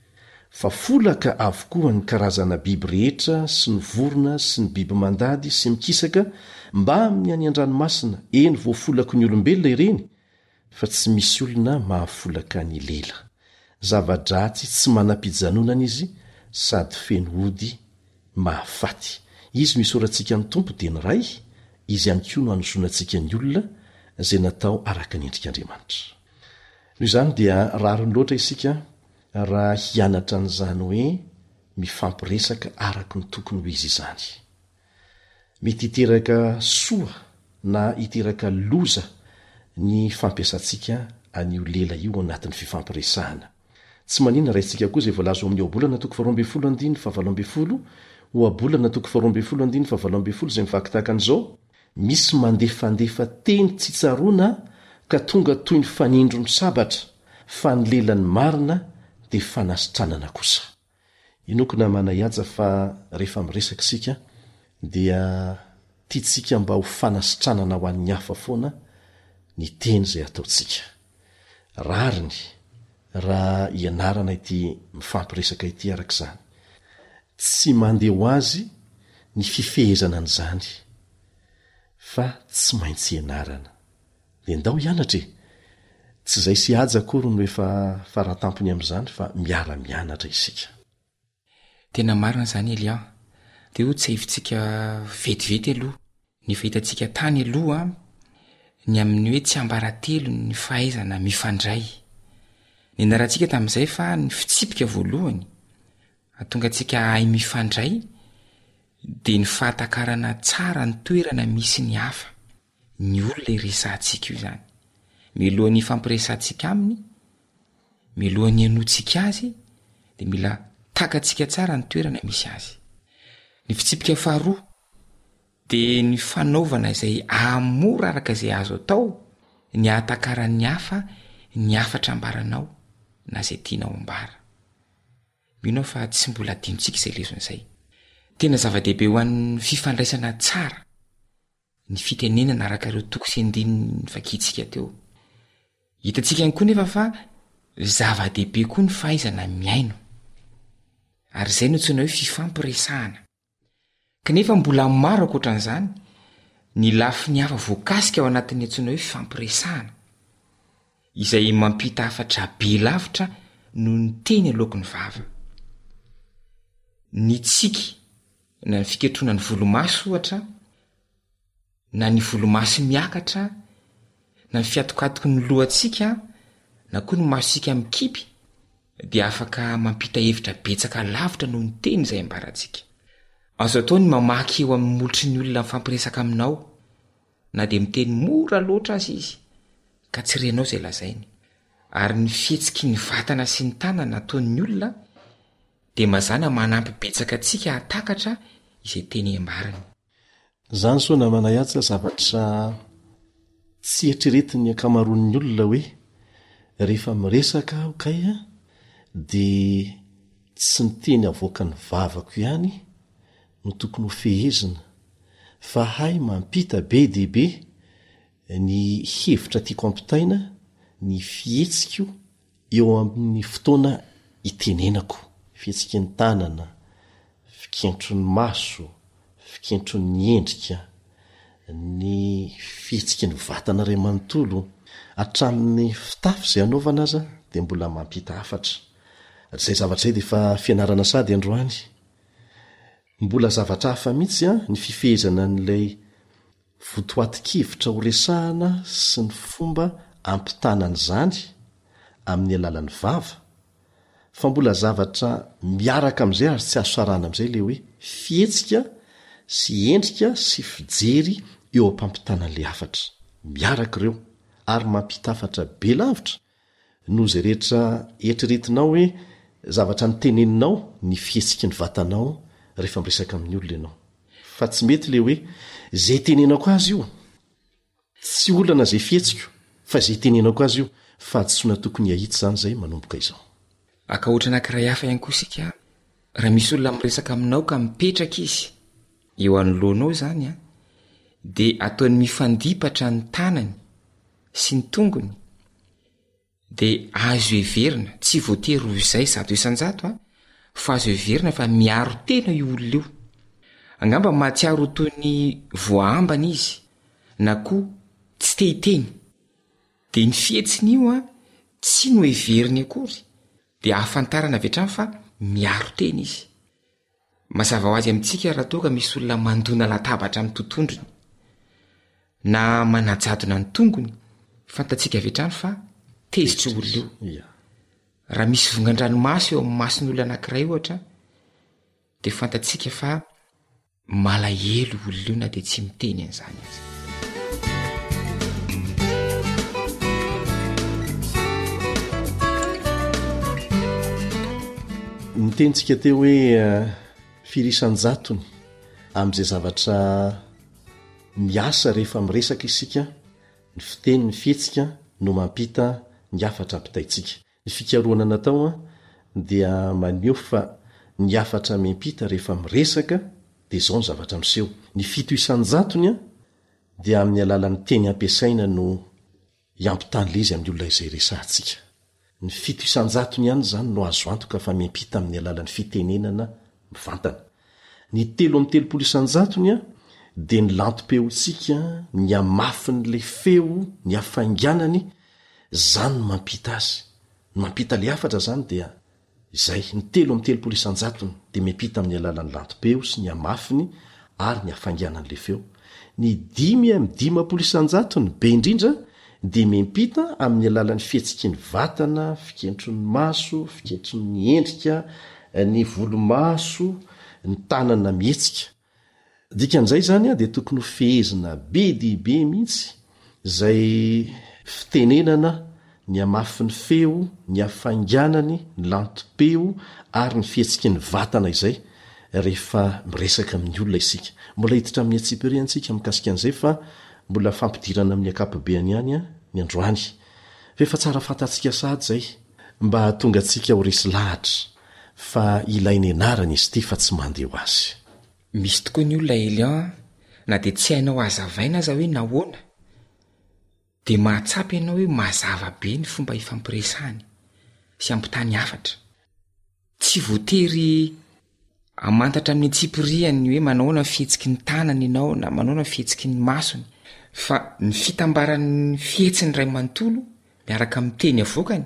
Fa folaka avokoa ny karazana biby rehetra sy ny vorona sy ny biby mandady sy mikisaka mba amin'ny any an-dranomasina, eny voafolako ny olombelona ireny, fa tsy misy olona mahafolaka ny lela. Zava-dratsy tsy manam-pijanonana izy sady feno ody mahafaty. Izy no isorantsika ny tompo dia ny ray, izy ihany koa no hanozonantsika ny olona izay natao araka ny endrik'Andriamanitra. Noho izany dia rariny loatra isika raha hianatra an'izany hoe mifampiresaka araka ny tokony ho izy izany. Mety hiteraka soa na hiteraka loza ny fampiasantsika an'io lela io anatin'ny fifampiresahana. Tsy maninona raisitsika koa izay voalaza ao amin'ny ohabolana toko faharoa ambin'ny folo andininy fahavalo ambin'ny folo, ohabolana toko faharoa ambin'ny folo andininy fahavalo ambin'ny folo izay mivaky tahaka an'izao: misy mandefandefa teny tsy tsaroana ka tonga toy ny fanindro ny sabatra, fa ny lelany marina dia fanasitranana kosa. Inokona manaiaja fa rehefa miresaka isika dia tiatsika mba ho fanasitranana ho an'ny hafa foana ny teny izay ataontsika. Rariny raha ianarana ity mifampiresaka ity arak'izany. Tsy mandeha ho azy ny fifehezana an'izany fa tsy maintsy ianarana. Dia ndao hianatra e. Tsy izay sy haja akory no efa faratampony amin'izany fa miara-mianatra isika. Tena marina izany Elian. Dia ho tsy hivintsika vetivety aloha. Ny fahitantsika tany aloha ny amin'ny hoe tsy ambaratelo ny fahaizana mifandray. Ny anarantsika tamin'izay fa ny fitsipika voalohany atonga antsika ahay mifandray dia ny fahatakarana tsara ny toerana misy ny hafa. Ny olona iresantsika io izany. Milohan'ny fampiresantsika aminy, milohan'ny anoantsika azy, dia mila takantsika tsara ny toerana misy azy. Ny fitsipika faharoa dia ny fanaovana izay amora araka izay azo atao ny ahatakarany hafa ny hafatra ambaranao na izay tianao ambara. Mino fa tsy mbola adinontsika izay lezon'izay. Tena zava-dehibe ho an'ny fifandraisana tsara ny fitenenana araka ireo toko sy andininy vakitsika teo. Hitantsika ihany koa nefa fa zava-dehibe koa ny fahaizana miaino. Ary izay no antsoina hoe fifampiresahana. Kanefa mbola maro ankoatran'izany ny lafi ny hafa voakasika ao anatin'ny antsoina hoe fifampiresahana izay mampita hafatra be lavitra no ny teny alohan'ny vava. Ny tsiky na ny fiketrona ny volomaso ohatra na ny volomaso miakatra na ny fiatokatoky ny lohantsika na koa ny masosika mikipy dia afaka mampita hevitra betsaka lavitra noho ny teny izay ambarantsika. Azo atao ny mamaky eo amin'ny molotry ny olona mifampiresaka aminao na dia miteny mora loatra azy izy ka tsy renao izay lazainy. Ary ny fihetsiky ny vatana sy ny tanana ataon'ny olona dia mazana manampy betsaka antsika hatakatra izay teny ambarany. Izany so namana yatsa zavatra tsy eritreretin'ny ankamaroan'ny olona hoe rehefa miresaka okay dia tsy ny teny avoaka ny vavako ihany no tokony ho fehezina fa hay mampita be dehibe ny hevitra tiako ampitaina ny fihetsiko eo amin'ny fotoana itenenako. Fihetsika ny tanana, fikentro ny maso, fikentro ny endrika, ny fihetsika ny vatana iray manontolo hatramin'ny fitafy izay anaovana aza dia mbola mampita hafatra. Izay zavatra izay dia efa fianarana sady androany. Mbola zavatra hafa mihitsy a ny fifehezana n'ilay votoatin-kevitra ho resahana sy ny fomba ampitanan'izany amin'ny alalan'ny vava, fa mbola zavatra miaraka amin'izay ary tsy azo sarana amin'izay le hoe fihetsika sy endrika sy fijery eo am-pampitanan'le hafatra. Miaraka ireo ary mampita hafatra be lavitra no izay rehetra eritreretinao hoe zavatra niteneninao ny fihetsika ny vatanao rehefa miresaka amin'ny olona ianao. Fa tsy mety le hoe izay tenenako azy io tsy olana izay fihetsiko fa izay tenenako azy io fa tsoina tokony ahitsy izany izay manomboka izao. Aka ohatra anankiray hafa ihany koa isika raha misy olona miresaka aminao ka mipetraka izy eo anoloanao izany a dia ataony mifandipatra ny tanany sy ny tongony dia azo heverina tsy voatery ho izay zato isan-jato a fa azo heverina fa miaro tena io olona io. Angamba mahatsiaro toy ny voahambana izy na koa tsy tehiteny dia ny fihetsiny io a tsy no heveriny akory dia ahafantarana avy hatrany fa miaro teny izy. Mazava ho azy amintsika raha toa ka misy olona mandona latabatra amin'ny totondrony na manajadona ny tongony fantatsika avy hatrany fa tezitra olona io. Raha misy vongan-dranomasy eo amin'ny mason'olona anankiray ohatra dia fantatsika fa malahelo olona io na dia tsy miteny an'izany azy. Ny tenitsika teo hoe firisan-jatony amin'izay zavatra miasa rehefa miresaka isika, ny fiteny ny fihetsika no mampita ny hafatra ampitaitsika. Ny fikaroana natao dia maneho fa ny hafatra miampita rehefa miresaka de zao ny zavatra miseho ny fito isanjatony a dia amin'ny alalan'ny teny ampiasaina no iampitany le izy amin'ny olona izay resantsika. Ny fito isanjatony ihany zany no azo antoka fa miampita amin'ny alalan'ny fitenenana mivantana. Ny telo amin'ny telopolo isanjatony a de ny lantom-peotsika ny amafin'le feo ny afanganany zany no mampita azy. Ny mampita le afatra zany dia izay ny telo amin'ny telopolo isanjatony de miampita amin'ny alalan'ny lantom-peo sy ny amafiny ary ny afanganan'le feo. Ny dimy amin'ny dimapolo isanjatony be indrindra de miampita amin'ny alalan'ny fihetsiky ny vatana, fikentro ny maso, fikentro ny endrika, ny volomaso, ny tanana mihetsika. Dikan'izay zany a de tokony ho fehezina be dibe mihitsy zay fitenenana ny amafin'ny feo, ny afanganany, ny lantom-peo ary ny fihetsiky ny vatana izay rehefa miresaka amin'ny olona isika. Mbola hiditra amin'ny atsipiriantsika mikasika an'izay fa mbola fampidirana amin'ny akapobeany ihany a ny androany. Fefa tsara fantatsika sady zay mba tonga atsika ho resy lahatra fa ilainy anarany izy ty fa tsy mandeha ho azy. Misy tokoa ny olona Elian na de tsy hainao azavaina aza hoe nahoana de mahatsapy ianao hoe mazava be ny fomba ifampiresahany sy ampitany hafatra. Tsy voatery amantatra amin'ny tsipiriany hoe manahoana fihetsiky ny tanany ianao na manahoana fihetsiky ny masony fa ny fitambaran'ny fihetsiny ray manontolo miaraka amin'ny teny avoakany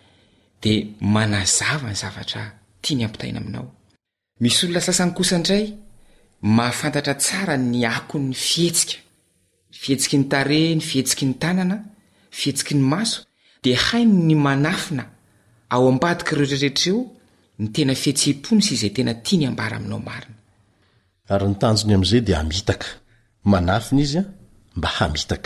de manazava ny zavatra tiany ampitaina aminao. Misy olona sasany kosa indray mahafantatra tsara ny akon'ny fihetsika, fihetsiky ny tare, ny fihetsiky ny tanana, fihetsiky ny maso de hainy ny manafina ao ambadika ireo rehetrarehetra eo ny tena fihetseham-pony sy izay tena tiany ambara aminao marina. Ary ny tanjony amin'izay de hamitaka, manafina izy a mba hamitaka.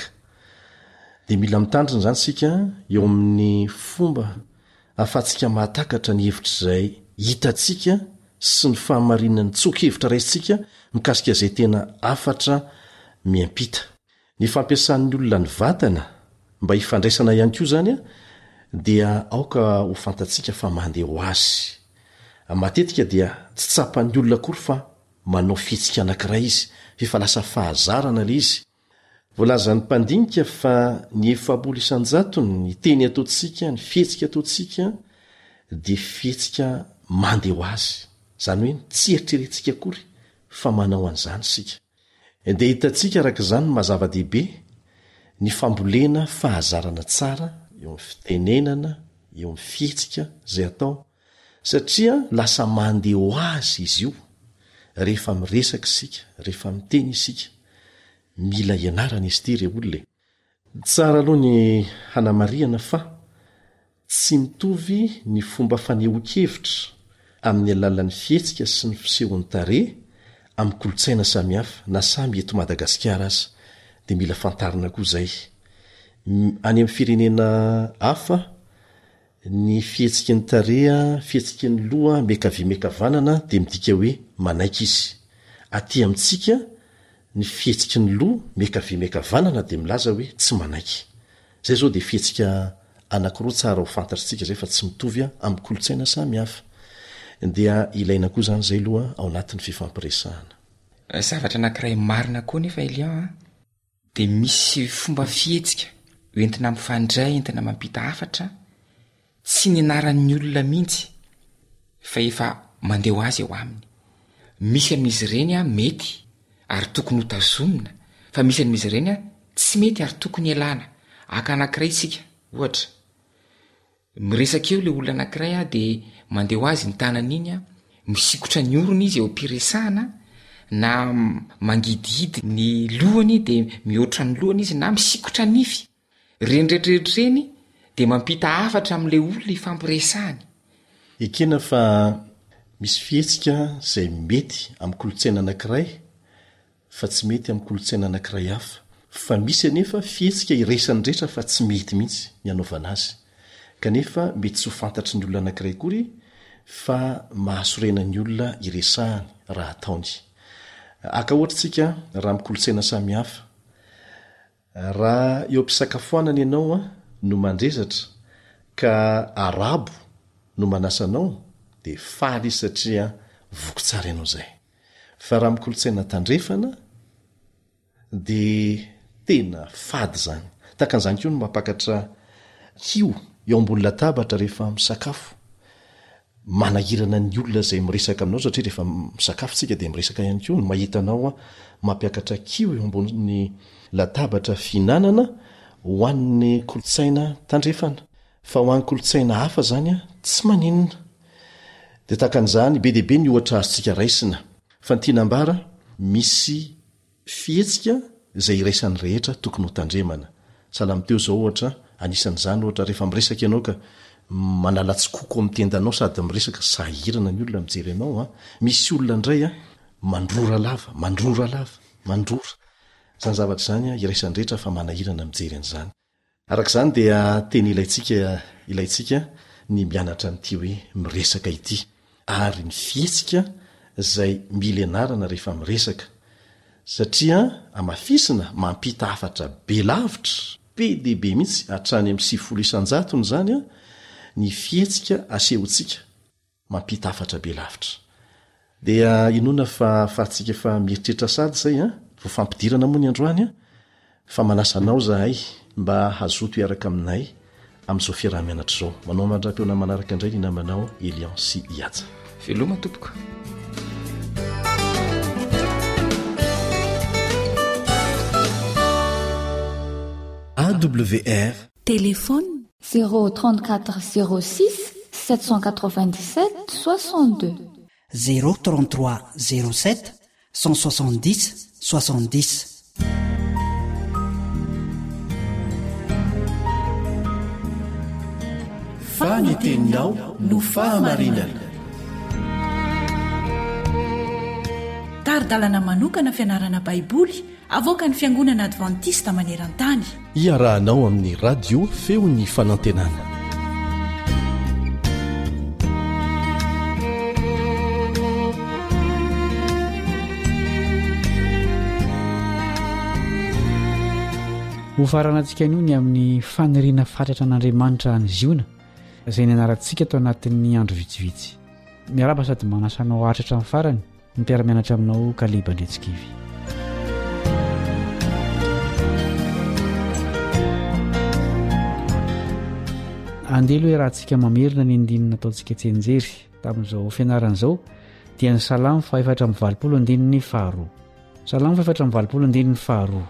De mila mitandrina zany sika eo amin'ny fomba ahafahantsika mahatakatra ny hevitra izay hitatsika sy ny fahamarinan'ny tsoakevitra raisitsika mikasika izay tena afatra miampita. Ny fampiasan'ny olona ny vatana mba hifandraisana ihany koa zany a dia aoka ho fantatsika fa mandeha ho azy. Matetika dia tsy tsapan'ny olona akory fa manao fihetsika anankiray izy fa lasa fahazarana le izy. Voalazan'ny mpandinika fa ny efapolo isanjatony ny teny ataotsika, ny fihetsika ataotsika de fihetsika mandeha ho azy. Zany hoe tsy eritreretintsika akory fa manao an'izany sika. De hitantsika araka izany mazava-dehibe ny fambolena fahazarana tsara eo amin'ny fitenenana, eo amin'ny fihetsika zay atao satria lasa mandeha ho azy izy io rehefa miresaka isika, rehefa miteny isika. Mila ianarana izy ty re olona. Tsara aloha ny hanamariana fa tsy mitovy ny fomba fanehoan-kevitra amin'ny alalan'ny fihetsika sy ny fisehon'ny tare amin'ny kolotsaina samihafa na samby eto Madagasikara aza de mila fantarina koa zay. Any amin'ny firenena hafa ny fihetsiky ny tarea, fihetsiky ny loha mekavia mekavanana de midika hoe manaika izy. Aty amintsika ny fihetsiky ny loha mekavia mekavanana de milaza hoe tsy manaiky. Zay zao de fihetsika anankiroa tsara ho fantatritsika zay fa tsy mitovy amin'ny kolotsaina samihafa. Dia ilaina koa zany zay loha ao anatin'ny fifampiresahana. Zavatra anankiray marina koa nefa Elian de misy fomba fihetsika entina mifandray, entina mampita hafatra tsy ny anaran'ny olona mihitsy fa efa mandeha ho azy eo aminy. Misy amin'izy ireny a mety ary tokony ho tazomina fa misy amin'izy ireny a tsy mety ary tokony ialana. Aka anankiray isika ohatra miresaka eo le olona anankiray a de mandeha ho azy ny tanany iny a misikotra ny orony izy eo ampiresahana na mangidihidy ny lohany de mihoatra ny lohany izy na misikotra nify. Reny rehetrarehetra reny de mampita hafatra amin'le olona ifampiresahany. Ekena fa misy fihetsika zay mety amin'ny kolotsaina anankiray fa tsy mety amin'ny kolotsaina anankiray hafa. Fa misy anefa fihetsika iresan'ny rehetra fa tsy mety mihitsy ny anaovana azy. Kanefa mety tsy ho fantatry ny olona anankiray kory fa mahasorena ny olona iresahany raha ataony. Aka ohatritsika raha amin'ny kolotsaina samihafa. Raha eo ampisakafoanana ianao a no mandrezatra ka arabo no manasanao de faly satria voky tsara ianao zay. fa raha mikolotsaina tandrefana dia tena fady zany tahaka an'izany koa no mampakatra kio eo ambony latabatra rehefa misakafo manahirana ny olona zay miresaka aminao satria rehefa misakafotsika dia miresaka ihany koa no mahitanao a mampiakatra kio eo ambony latabatra finanana ho an'ny kolotsaina tandrefana fa ho an'ny kolotsaina hafa zany a tsy maninona dia tahaka an'izany be deaibe ny ohatra azotsika raisina fa ny tianambara misy fihetsika izay iraisan'ny rehetra tokony ho tandremana salamy teo zao ohatra anisan'izany ohatra rehefa miresaka ianao ka manalatsy koko amitendanao sady miresaka sahirana ny olona mijery anao a misy olona indray a mandrora lava mandrora lava mandrora zany zavatra zany a iraisan'ny rehetra fa manahirana mijery an'izany arak'izany dia teny ilaitsika ilaitsika ny mianatra n'ity hoe miresaka ity ary ny fihetsika zay mila ianarana rehefa miresaka satria amafisina mampita hafatra be lavitra be deaibe mihitsy hatrany amin'ny sivifolo isanjatony zany a ny fihetsika asehontsika mampita hafatra be lavitra dia inona fa fahatsika fa mieritreritra sady zay a vo fampidirana moa ny androany a fa manasanao zahay mba hazoto iaraka aminay amin'izao fiarah-mianatra zao manao mandra-peona manaraka indray ny namanao Elion sy Iatsa veloma tompoko A W R téléphone zéro trente-quatre zéro six sept cent quatre-vingt-dix-sept soixante-deux zéro trente-trois zéro sept cent soixante-dix soixante-dix. Faniteninao no fahamarinana. Taridalana manokana fianarana baiboly avoaka ny fiangonana advantista maneran-tany. Iarahanao amin'ny radio feo ny fanantenana. ho faranantsika anio ny amin'ny faniriana fatratra an'Andriamanitra ny ziona izay ny anarantsika tao anatin'ny andro vitsivitsy. Miaraba sady manasanao atratra amin'ny farany ny mpiara-mianatra aminao Kaleba Ndretsikivy. Andelo hoe raha antsika mamerina ny andinina ataontsika tsenjery tamin'izao fianaran'izao dia ny salamo fa efatra amby valopolo andininy faharoa. Salamo fa efatra amby valopolo andininy faharoa.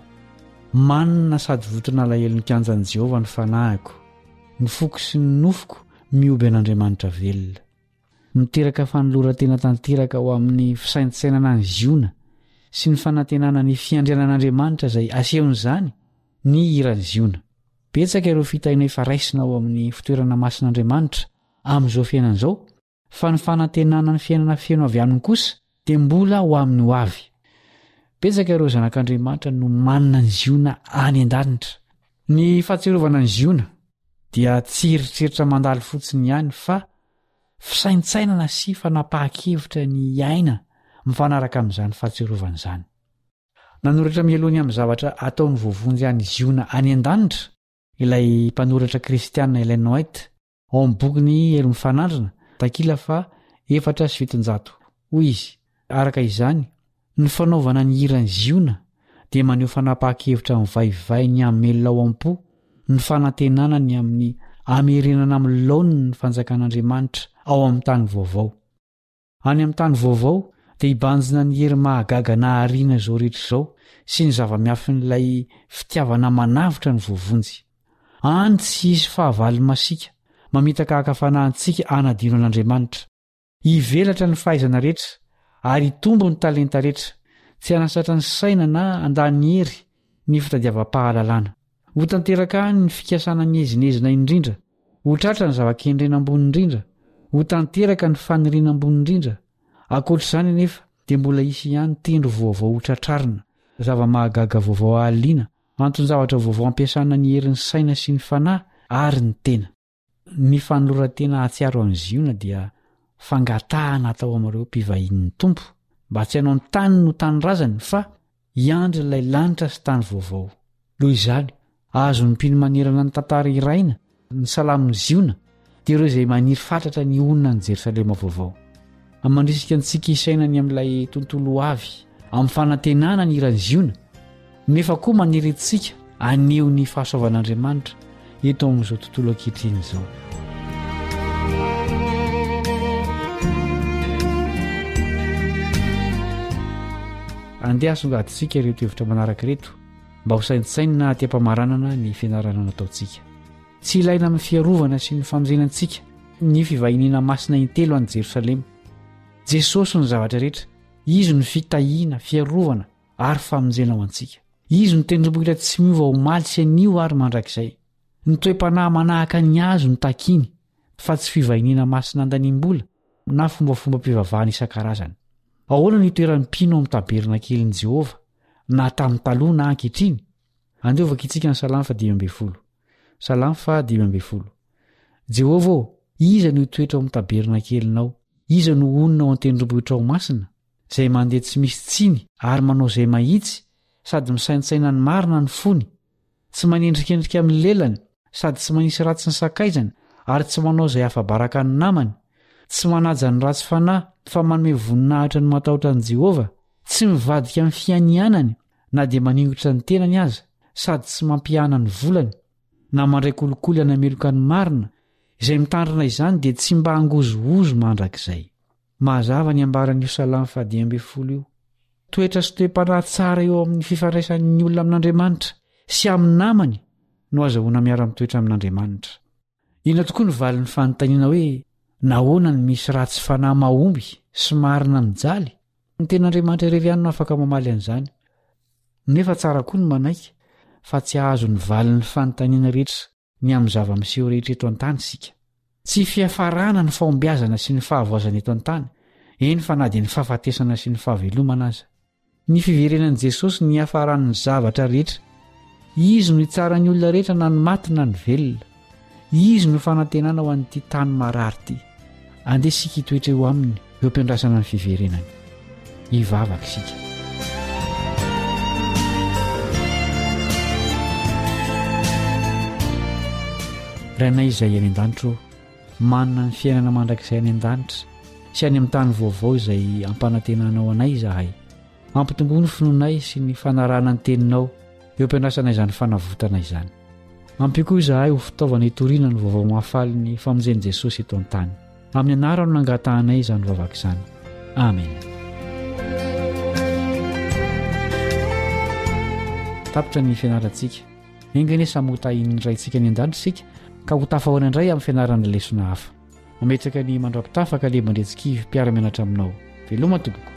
Manina sady votona alahelo ny kianjan'i Jehova ny fanahiko, ny foko sy ny nofoko mioby an'Andriamanitra velona. Miteraka fanoloran-tena tanteraka ho amin'ny fisaintsainana ny ziona sy ny fanantenana ny fiandrianan'Andriamanitra izay asehon'izany ny hiran'ny ziona. Betsaka ireo fitaina efa raisina ao amin'ny fitoerana masin'Andriamanitra amin'izao fiainan'izao, fa ny fanantenana ny fiainana feno avy aminy kosa dia mbola ho amin'ny ho avy. Betsaka ireo zanak'Andriamanitra no manana ny ziona any an-danitra. Ny fahatsiarovana ny ziona dia tsy eritreritra mandalo fotsiny ihany fa fisaintsainana sy fanapahan-kevitra ny aina mifanaraka amin'izany fahatsiarovana izany. Nanoratra mielony amin'ny zavatra ataony voavonjy any ziona any an-danitra ilay mpanoratra kristiana Ellen White ao amin'ny bokiny Elo mifanandrina takila fa efatra sy fitonjato. Hoy izy, araka izany ny fanaovana ny hiran'ny ziona dia maneho fanapahan-kevitra mivaivay ny amin'ny melona ao am-po, ny fanantenana ny amin'ny amerenana amin'ny laoniny ny fanjakan'Andriamanitra ao amin'ny tany vaovao. Any amin'ny tany vaovao dia hibanjina ny hery mahagaga na hariana izao rehetra izao sy ny zava-miafin'ilay fitiavana manavitra ny voavonjy. Any tsy hisy fahavalo masika mamitaka hakafanahantsika anadino an'Andriamanitra. Hivelatra ny fahaizana rehetra ary hitombo ny talenta rehetra, tsy hanasatra ny saina na andany hery ny fitadiavam-pahalalana. Ho tanteraka any ny fikasana ny ezinezina indrindra, ho tratra ny zava-kendrena ambony indrindra, ho tanteraka ny faniriana ambony indrindra. Ankoatr'izany nefa dia mbola hisy ihany tendro vaovao ho tratrarina, zava-mahagaga vaovao ahaliana, antony zavatra vaovao ampiasana ny herin'ny saina sy ny fanahy ary ny tena. Ny fanoloran-tena ahatsiaro amin'ny ziona dia fangatahana atao amin'ireo mpivahin'ny tompo mba tsy hanao ny tany no tany razany fa hiandry ilay lanitra sy tany vaovao. Noho izany azony mpino-manerana ny tantara iraina ny salamon'ny ziona dia ireo izay maniry fatratra ny onina ny Jerosalema vaovao. amandrisika antsika isainany amin'ilay tontolo avy amin'ny fanantenana ny iraziona nefa koa manirintsika aneo ny fahasoavan'andriamanitra eto amin'izao tontolo ankehitriny izao. andeha asongadintsika ireo toevitra manaraka reto mba ho sainsainy na aty-pamaranana ny fianarana nataontsika. Tsy ilaina amin'ny fiarovana sy ny famonjenantsika ny fivahiniana masina intelo any Jerosalema. Jesosy ny zavatra rehetra, izy ny fitahiana, fiarovana ary famonjena ao antsika. Izy ny tendrombohitra tsy miova ho maly sy anio ary mandrakizay. Ny toe-panahy manahaka ny azo ny takiny fa tsy fivahiniana masina andanimbola na fombafomba-pivavahana isan-karazany. Ahoana ny toeran'ny mpino amin'ny tabernakelin' Jehova na tamin'ny taloha na ankehitriny? Andeovaka itsika ny Salamo dimy ambin'ny folo. Salamo dimy ambin'ny folo. Jehova ô, iza no toetra ao amin'ny tabernakelinao? Iza no onina ao an-tendrombohitra ao masina? Izay mandeha tsy misy tsiny ary manao izay mahitsy, sady misaintsaina ny marina ny fony, tsy manendrikendrika amin'ny lelany, sady tsy manisy ratsy ny sakaizany ary tsy manao izay hafabaraka ny namany, tsy manaja ny ratsy fanahy fa manome voninahitra ny matahotra an'i Jehova, tsy mivadika amin'ny fianianany na dia maningotra ny tenany aza, sady tsy mampihana ny volany na mandray kolikoly anameloka ny marina, izay mitandrina izany dia tsy mba hangozohozo mandrakizay. Mazava ny ambaran'io Salamo dimy ambin'ny folo io. Toetra sy toe-panahy tsara eo amin'ny fifandraisan'ny olona amin'Andriamanitra sy amin'ny namany no azahoana miara-mitoetra amin'Andriamanitra. Ina tokoa ny valin'ny fanontaniana hoe nahoana ny misy ratsy fanahy mahomby sy marina mijaly? Ny ten'Andriamanitra irery ihany no afaka mamaly an'izany. Nefa tsara koa ny manaiky fa tsy ahazo ny valin'ny fanontaniana rehetra ny amin'ny zava-miseho rehetra eto an-tany sika. Tsy fiafarana ny fahombiazana sy ny fahavoazana eto an-tany, eny fa na dia ny fahafatesana sy ny fahavelomana aza. Ny fiverenan'i Jesosy ny hafaran'ny zavatra rehetra. Izy no hitsaran'ny olona rehetra na ny maty na ny velona. Izy no fanantenana ho an'ity tany marary ity. Andeha sika hitoetra eo aminy eo am-piandrasana ny fiverenany. Hivavaka sika. Rainay izay any an-danitra, manana ny fiainana mandrakizay any an-danitra sy any amin'ny tany vaovao izay ampanantenanao anay izahay. Ampitombo ny finoanay sy ny fanarahana ny teninao eo am-piandrasana izany fanavotana izany. Ampy koa izahay ho fitaovana hitoriana ny vaovao mahafaly ny famonjen'i Jesosy eto an-tany. Amin'ny anarany no angatahanay izany vavaka izany. Amen. Tapitra ny fianarantsika. Engany samota iny raintsika ny an-danitra sika ka ho tafahoana indray amin'ny fianarana lesona hafa. Mametraka ny mandrapitafaka le mandretsikivy mpiara-mianatra aminao. Veloma tompoko.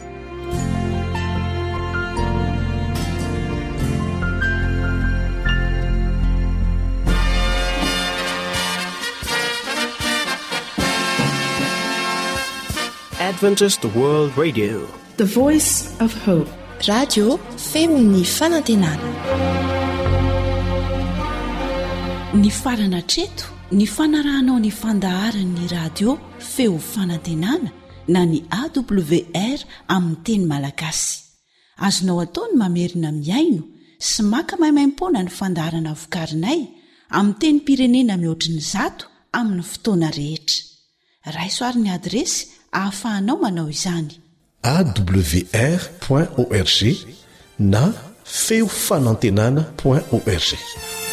Adventist World Radio, the voice of hope. Radio Femini Fanantenana. Ny farana treto, ny fanarahanao ny fandaharan'ny radio feo fanantenana na ny A W R amin'ny teny malagasy. Azonao ataony mamerina miaino sy maka maimaim-poana ny fandaharana vokarinay amin'ny teny pirenena mihoatriny zato amin'ny fotoana rehetra. Raisoaryn'ny adresy ahafahanao manao izany. A W R point org na feo fanantenana point org.